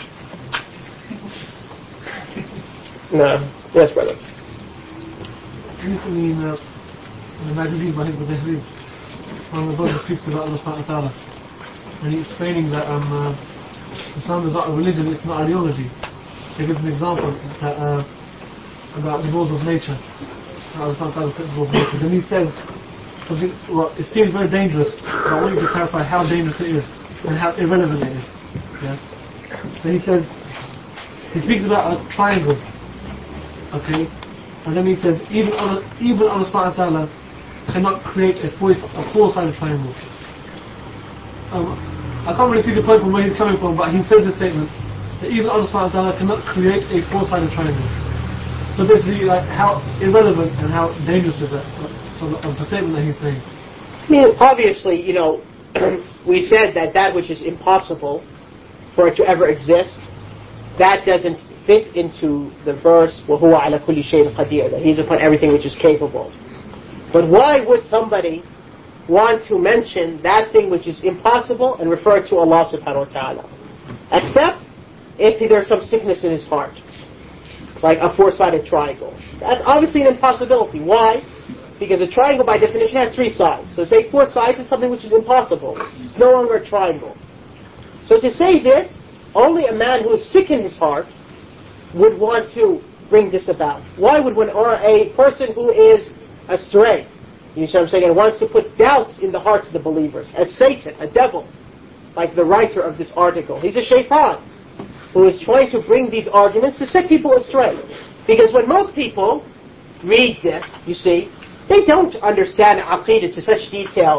No. Yes, brother. Recently in a, in a magazine by Hizb ut-Tahrir, one of the brothers speaks about Allah subhanahu wa ta'ala, and he's explaining that um, uh, Islam is not a religion, it's not ideology. He gives an example that, uh, about the laws of nature. Allah subhanahu wa ta'ala puts the laws of nature. Then he says, something, well, it seems very dangerous, but I want you to clarify how dangerous it is and how irrelevant it is. Yeah? So he says, he speaks about a triangle, okay, and then he says, even Allah, even Allah subhanahu wa ta'ala cannot create a, four, a four-sided triangle. Um, I can't really see the point from where he's coming from, but he says this statement, that even Allah subhanahu wa ta'ala cannot create a four-sided triangle. So basically, like, how irrelevant and how dangerous is that? Of the statement that he's saying. I mean, obviously, you know, we said that that which is impossible for it to ever exist, that doesn't fit into the verse وَهُوَ عَلَى كُلِّ شَيْءٍ قَدِيرٍ, that He's upon everything which is capable. But why would somebody want to mention that thing which is impossible and refer it to Allah subhanahu wa ta'ala? Except if there's some sickness in his heart, like a four-sided triangle. That's obviously an impossibility. Why? Because a triangle, by definition, has three sides. So say four sides is something which is impossible. It's no longer a triangle. So to say this, only a man who is sick in his heart would want to bring this about. Why would one, or a person who is astray, you see what I'm saying, and wants to put doubts in the hearts of the believers, as Satan, a devil, like the writer of this article. He's a shaitan who is trying to bring these arguments to set people astray. Because when most people read this, you see, they don't understand Aqidah to such detail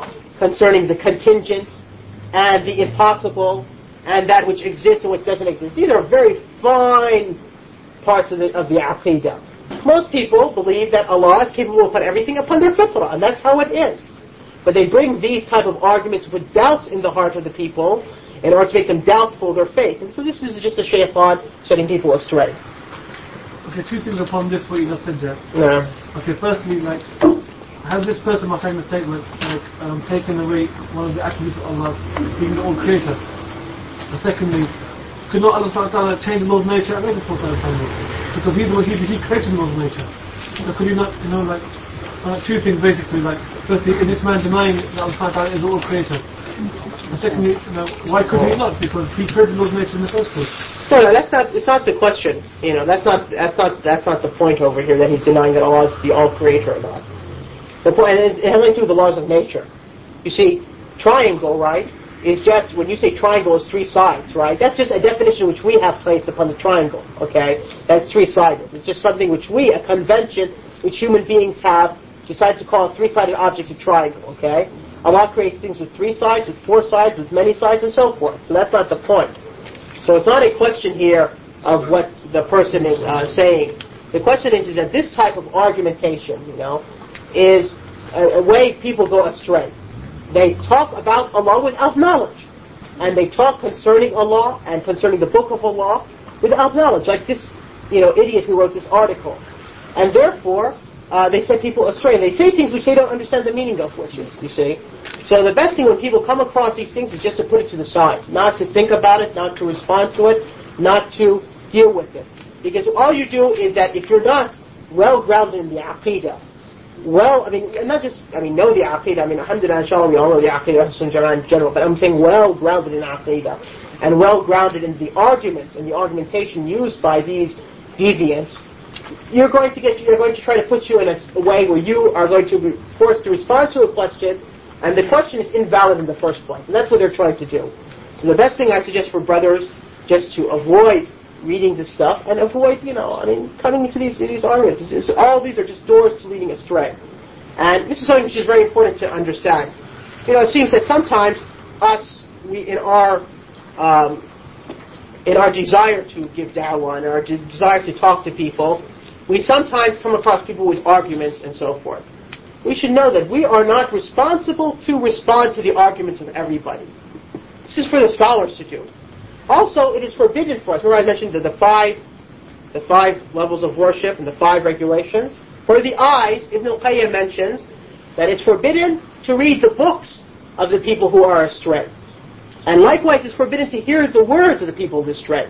concerning the contingent and the impossible and that which exists and what doesn't exist. These are very fine parts of the, of the Aqidah. Most people believe that Allah is capable of putting everything upon their fitrah, and that's how it is. But they bring these type of arguments with doubts in the heart of the people in order to make them doubtful of their faith. And so this is just a shaitan setting people astray. Okay, two things upon this, what you just said there. Yeah. Okay, firstly, like, has this person, my famous statement, like, um, taken away one of the attributes of Allah, being the all creator? And secondly, could not Allah subhanahu wa ta'ala change the laws of nature and make it for some family? Because he's the one, he, he created the laws of nature. So could he not, you know, like, uh, two things basically, like, firstly, is this man denying that Allah subhanahu wa ta'ala is the all creator? And secondly, you know, why could he not? Because he created the laws of nature in the first place. No, no, that's not. It's not the question. You know, that's not. That's not. That's not the point over here. That he's denying that Allah is the all creator or not. The point is, it has nothing to do with the laws of nature. You see, triangle, right, is just, when you say triangle is three sides, right, that's just a definition which we have placed upon the triangle, okay? That's three-sided. It's just something which we, a convention which human beings have decided to call a three-sided object a triangle, okay? Allah creates things with three sides, with four sides, with many sides, and so forth. So that's not the point. So it's not a question here of what the person is uh, saying. The question is, is that this type of argumentation, you know, is a, a way people go astray. They talk about Allah without knowledge. And they talk concerning Allah and concerning the book of Allah without knowledge. Like this, you know, idiot who wrote this article. And therefore, uh, they set people astray. They say things which they don't understand the meaning of, which is, you see. So the best thing when people come across these things is just to put it to the side. Not to think about it, not to respond to it, not to deal with it. Because all you do is that if you're not well grounded in the Aqidah, well, I mean, not just, I mean, know the Aqidah, I mean, alhamdulillah, inshallah, we all know the Aqidah in general, but I'm saying well grounded in Aqidah, and well grounded in the arguments and the argumentation used by these deviants, you're going to get, you're going to try to put you in a, a way where you are going to be forced to respond to a question, and the question is invalid in the first place, and that's what they're trying to do. So the best thing I suggest for brothers, just to avoid reading this stuff and avoid, you know, I mean, coming into these these arguments. It's just, all these are just doors to leading astray. And this is something which is very important to understand. You know, it seems that sometimes us, we in our um, in our desire to give da'wah and our de- desire to talk to people, we sometimes come across people with arguments and so forth. We should know that we are not responsible to respond to the arguments of everybody. This is for the scholars to do. Also, it is forbidden for us. Remember I mentioned the, the five the five levels of worship and the five regulations? For the eyes, Ibn al-Qayyim mentions that it's forbidden to read the books of the people who are astray. And likewise, it's forbidden to hear the words of the people who are astray.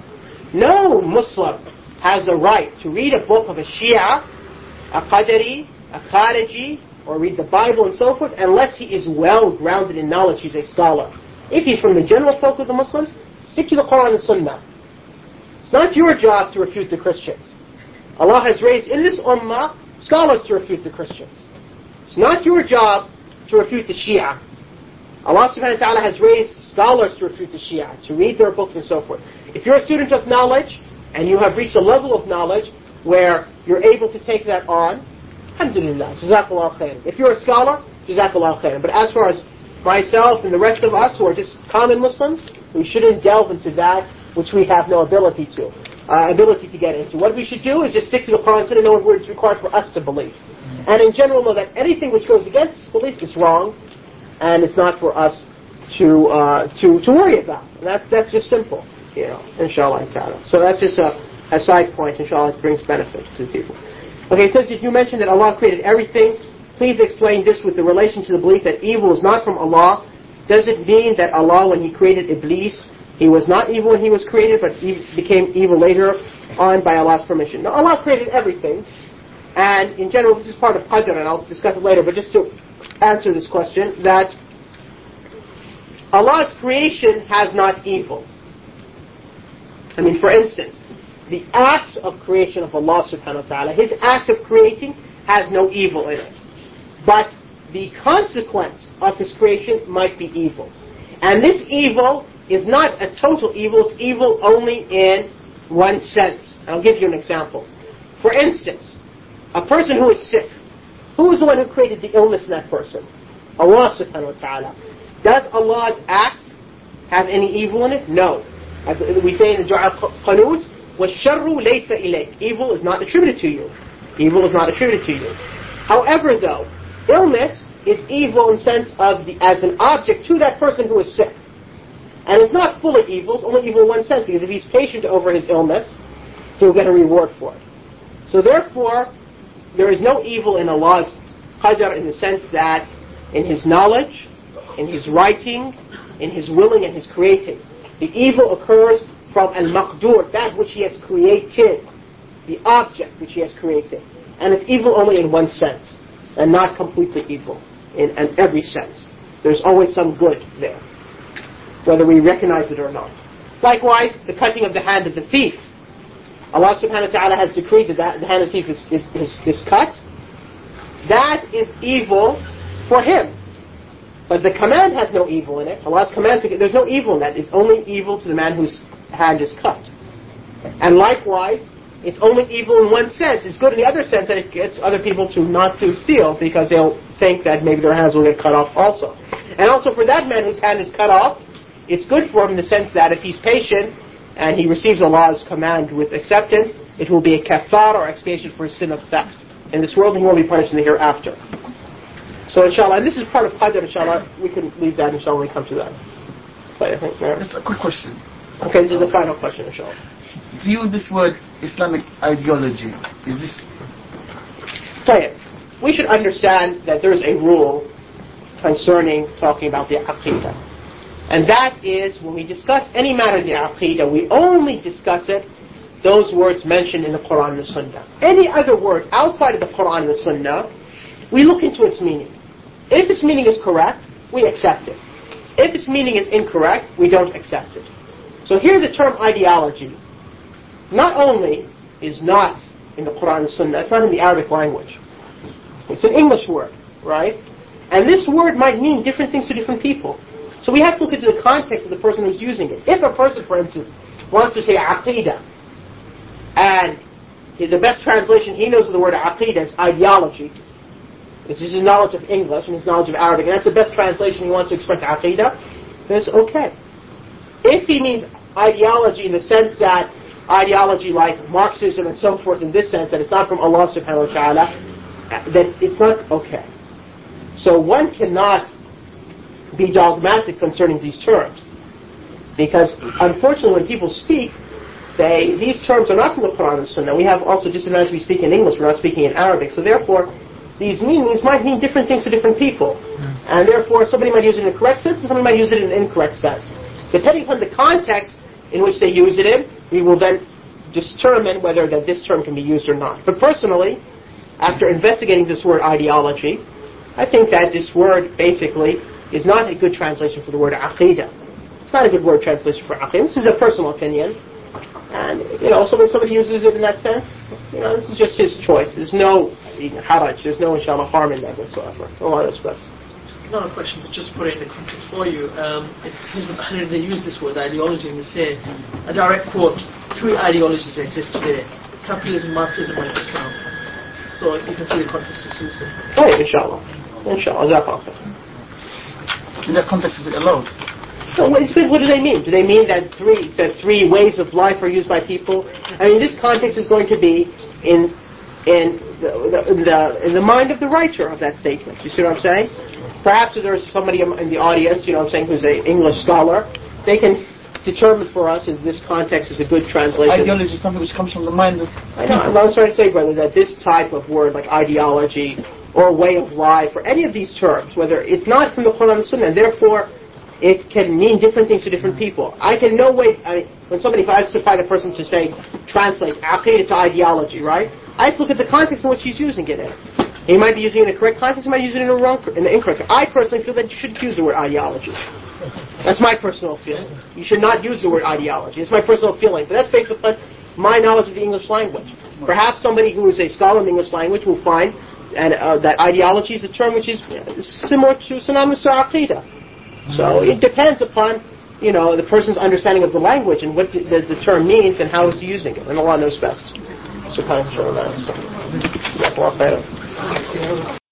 No Muslim has the right to read a book of a Shia, a Qadari, a Khariji, or read the Bible and so forth, unless he is well grounded in knowledge, he's a scholar. If he's from the general folk of the Muslims, stick to the Quran and Sunnah. It's not your job to refute the Christians. Allah has raised in this ummah scholars to refute the Christians. It's not your job to refute the Shia. Allah subhanahu wa ta'ala has raised scholars to refute the Shia, to read their books and so forth. If you're a student of knowledge, and you have reached a level of knowledge where you're able to take that on, alhamdulillah, jazakallah khairan. If you're a scholar, jazakallah khairan. But as far as myself and the rest of us who are just common Muslims, we shouldn't delve into that which we have no ability to, uh, ability to get into. What we should do is just stick to the Quran and know what it's required for us to believe. And in general, know that anything which goes against this belief is wrong, and it's not for us to uh, to to worry about. And that's that's just simple, you know. Inshallah ta'ala. So that's just a, a side point. Inshallah, it brings benefit to the people. Okay, it says if you mentioned that Allah created everything, please explain this with the relation to the belief that evil is not from Allah. Does it mean that Allah, when He created Iblis, he was not evil when he was created, but he became evil later on by Allah's permission? Now, Allah created everything, and in general, this is part of Qadr, and I'll discuss it later, but just to answer this question, that Allah's creation has not evil. I mean, for instance, the act of creation of Allah subhanahu wa ta'ala, His act of creating has no evil in it. But the consequence of His creation might be evil. And this evil is not a total evil, it's evil only in one sense. I'll give you an example. For instance, a person who is sick, who is the one who created the illness in that person? Allah subhanahu wa ta'ala. Does Allah's act have any evil in it? No. As we say in the Dua al-Qanut, وَالشَّرُّ لَيْسَ إِلَيْكَ. Evil is not attributed to you. Evil is not attributed to you. However, though, illness is evil in the sense of the, as an object to that person who is sick. And it's not fully evil, it's only evil in one sense, because if he's patient over his illness, he'll get a reward for it. So therefore, there is no evil in Allah's qadr in the sense that in His knowledge, in His writing, in His willing and His creating. The evil occurs from al-maqdur, that which He has created, the object which He has created. And it's evil only in one sense, and not completely evil in, in every sense. There's always some good there, whether we recognize it or not. Likewise, the cutting of the hand of the thief. Allah subhanahu wa ta'ala has decreed that the hand of the thief is, is, is, is cut. That is evil for him. But the command has no evil in it. Allah's command, there's no evil in that. It's only evil to the man whose hand is cut. And likewise, it's only evil in one sense. It's good in the other sense that it gets other people to not to steal because they'll think that maybe their hands will get cut off also. And also for that man whose hand is cut off, it's good for him in the sense that if he's patient and he receives Allah's command with acceptance, it will be a kafar or expiation for his sin of theft in this world, and he won't be punished in the hereafter. So inshallah, and this is part of qadr, inshallah, we can leave that inshallah when we come to that. So I think there. Just a quick question. Okay, this is the final question, inshallah. Do you use this word Islamic ideology? Is this... So yeah, we should understand that there is a rule concerning talking about the aqidah. And that is, when we discuss any matter in the aqidah, we only discuss it, those words mentioned in the Quran and the Sunnah. Any other word outside of the Quran and the Sunnah, we look into its meaning. If its meaning is correct, we accept it. If its meaning is incorrect, we don't accept it. So here the term ideology not only is not in the Quran and the Sunnah, it's not in the Arabic language. It's an English word, right? And this word might mean different things to different people. So we have to look into the context of the person who's using it. If a person, for instance, wants to say aqidah, and the best translation he knows of the word aqidah is ideology, which is his knowledge of English and his knowledge of Arabic, and that's the best translation he wants to express aqidah, then it's okay. If he means ideology in the sense that ideology like Marxism and so forth, in this sense, that it's not from Allah subhanahu wa ta'ala, then it's not okay. So one cannot be dogmatic concerning these terms. Because unfortunately when people speak, they these terms are not from the Quran and Sunnah. We have also, just imagine we speak in English, we're not speaking in Arabic. So therefore, these meanings might mean different things to different people. And therefore, somebody might use it in a correct sense and somebody might use it in an incorrect sense. Depending on the context in which they use it in, we will then determine whether that this term can be used or not. But personally, after investigating this word ideology, I think that this word basically is not a good translation for the word aqidah. It's not a good word translation for aqidah. This is a personal opinion. And, you know, somebody, somebody uses it in that sense, you know, this is just his choice. There's no haraj, there's no, inshallah, harm in that whatsoever. Allah knows best. Not a question, but just put it in the context for you. Um, it says when they use this word ideology, and they say, a direct quote, three ideologies exist today: capitalism, Marxism, and Islam. So you can see the context is used in. Right, inshallah. Inshallah. In that context, is it allowed? So what, what do they mean? Do they mean that three that three ways of life are used by people? I mean, this context is going to be in in the, the, in the in the mind of the writer of that statement. You see what I'm saying? Perhaps if there's somebody in the audience, you know what I'm saying, who's an English scholar, they can determine for us if this context is a good translation. Ideology is something which comes from the mind of I know, I'm sorry to say, brother, that this type of word, like ideology or way of life, or any of these terms, whether it's not from the Quran and Sunnah, and therefore it can mean different things to different people. I can no way, I mean, when somebody, if I was to find a person to say, translate aqidah to ideology, right? I have to look at the context in which he's using it in. He might be using it in a correct context, he might use it in a wrong, in an incorrect. I personally feel that you shouldn't use the word ideology. That's my personal feeling. You should not use the word ideology. It's my personal feeling. But that's based upon my knowledge of the English language. Perhaps somebody who is a scholar in the English language will find and, uh, that ideology is a term which is similar to synonymous to aqidah. So it depends upon, you know, the person's understanding of the language and what the, the, the term means and how he's using it. And Allah knows best. SubhanAllah.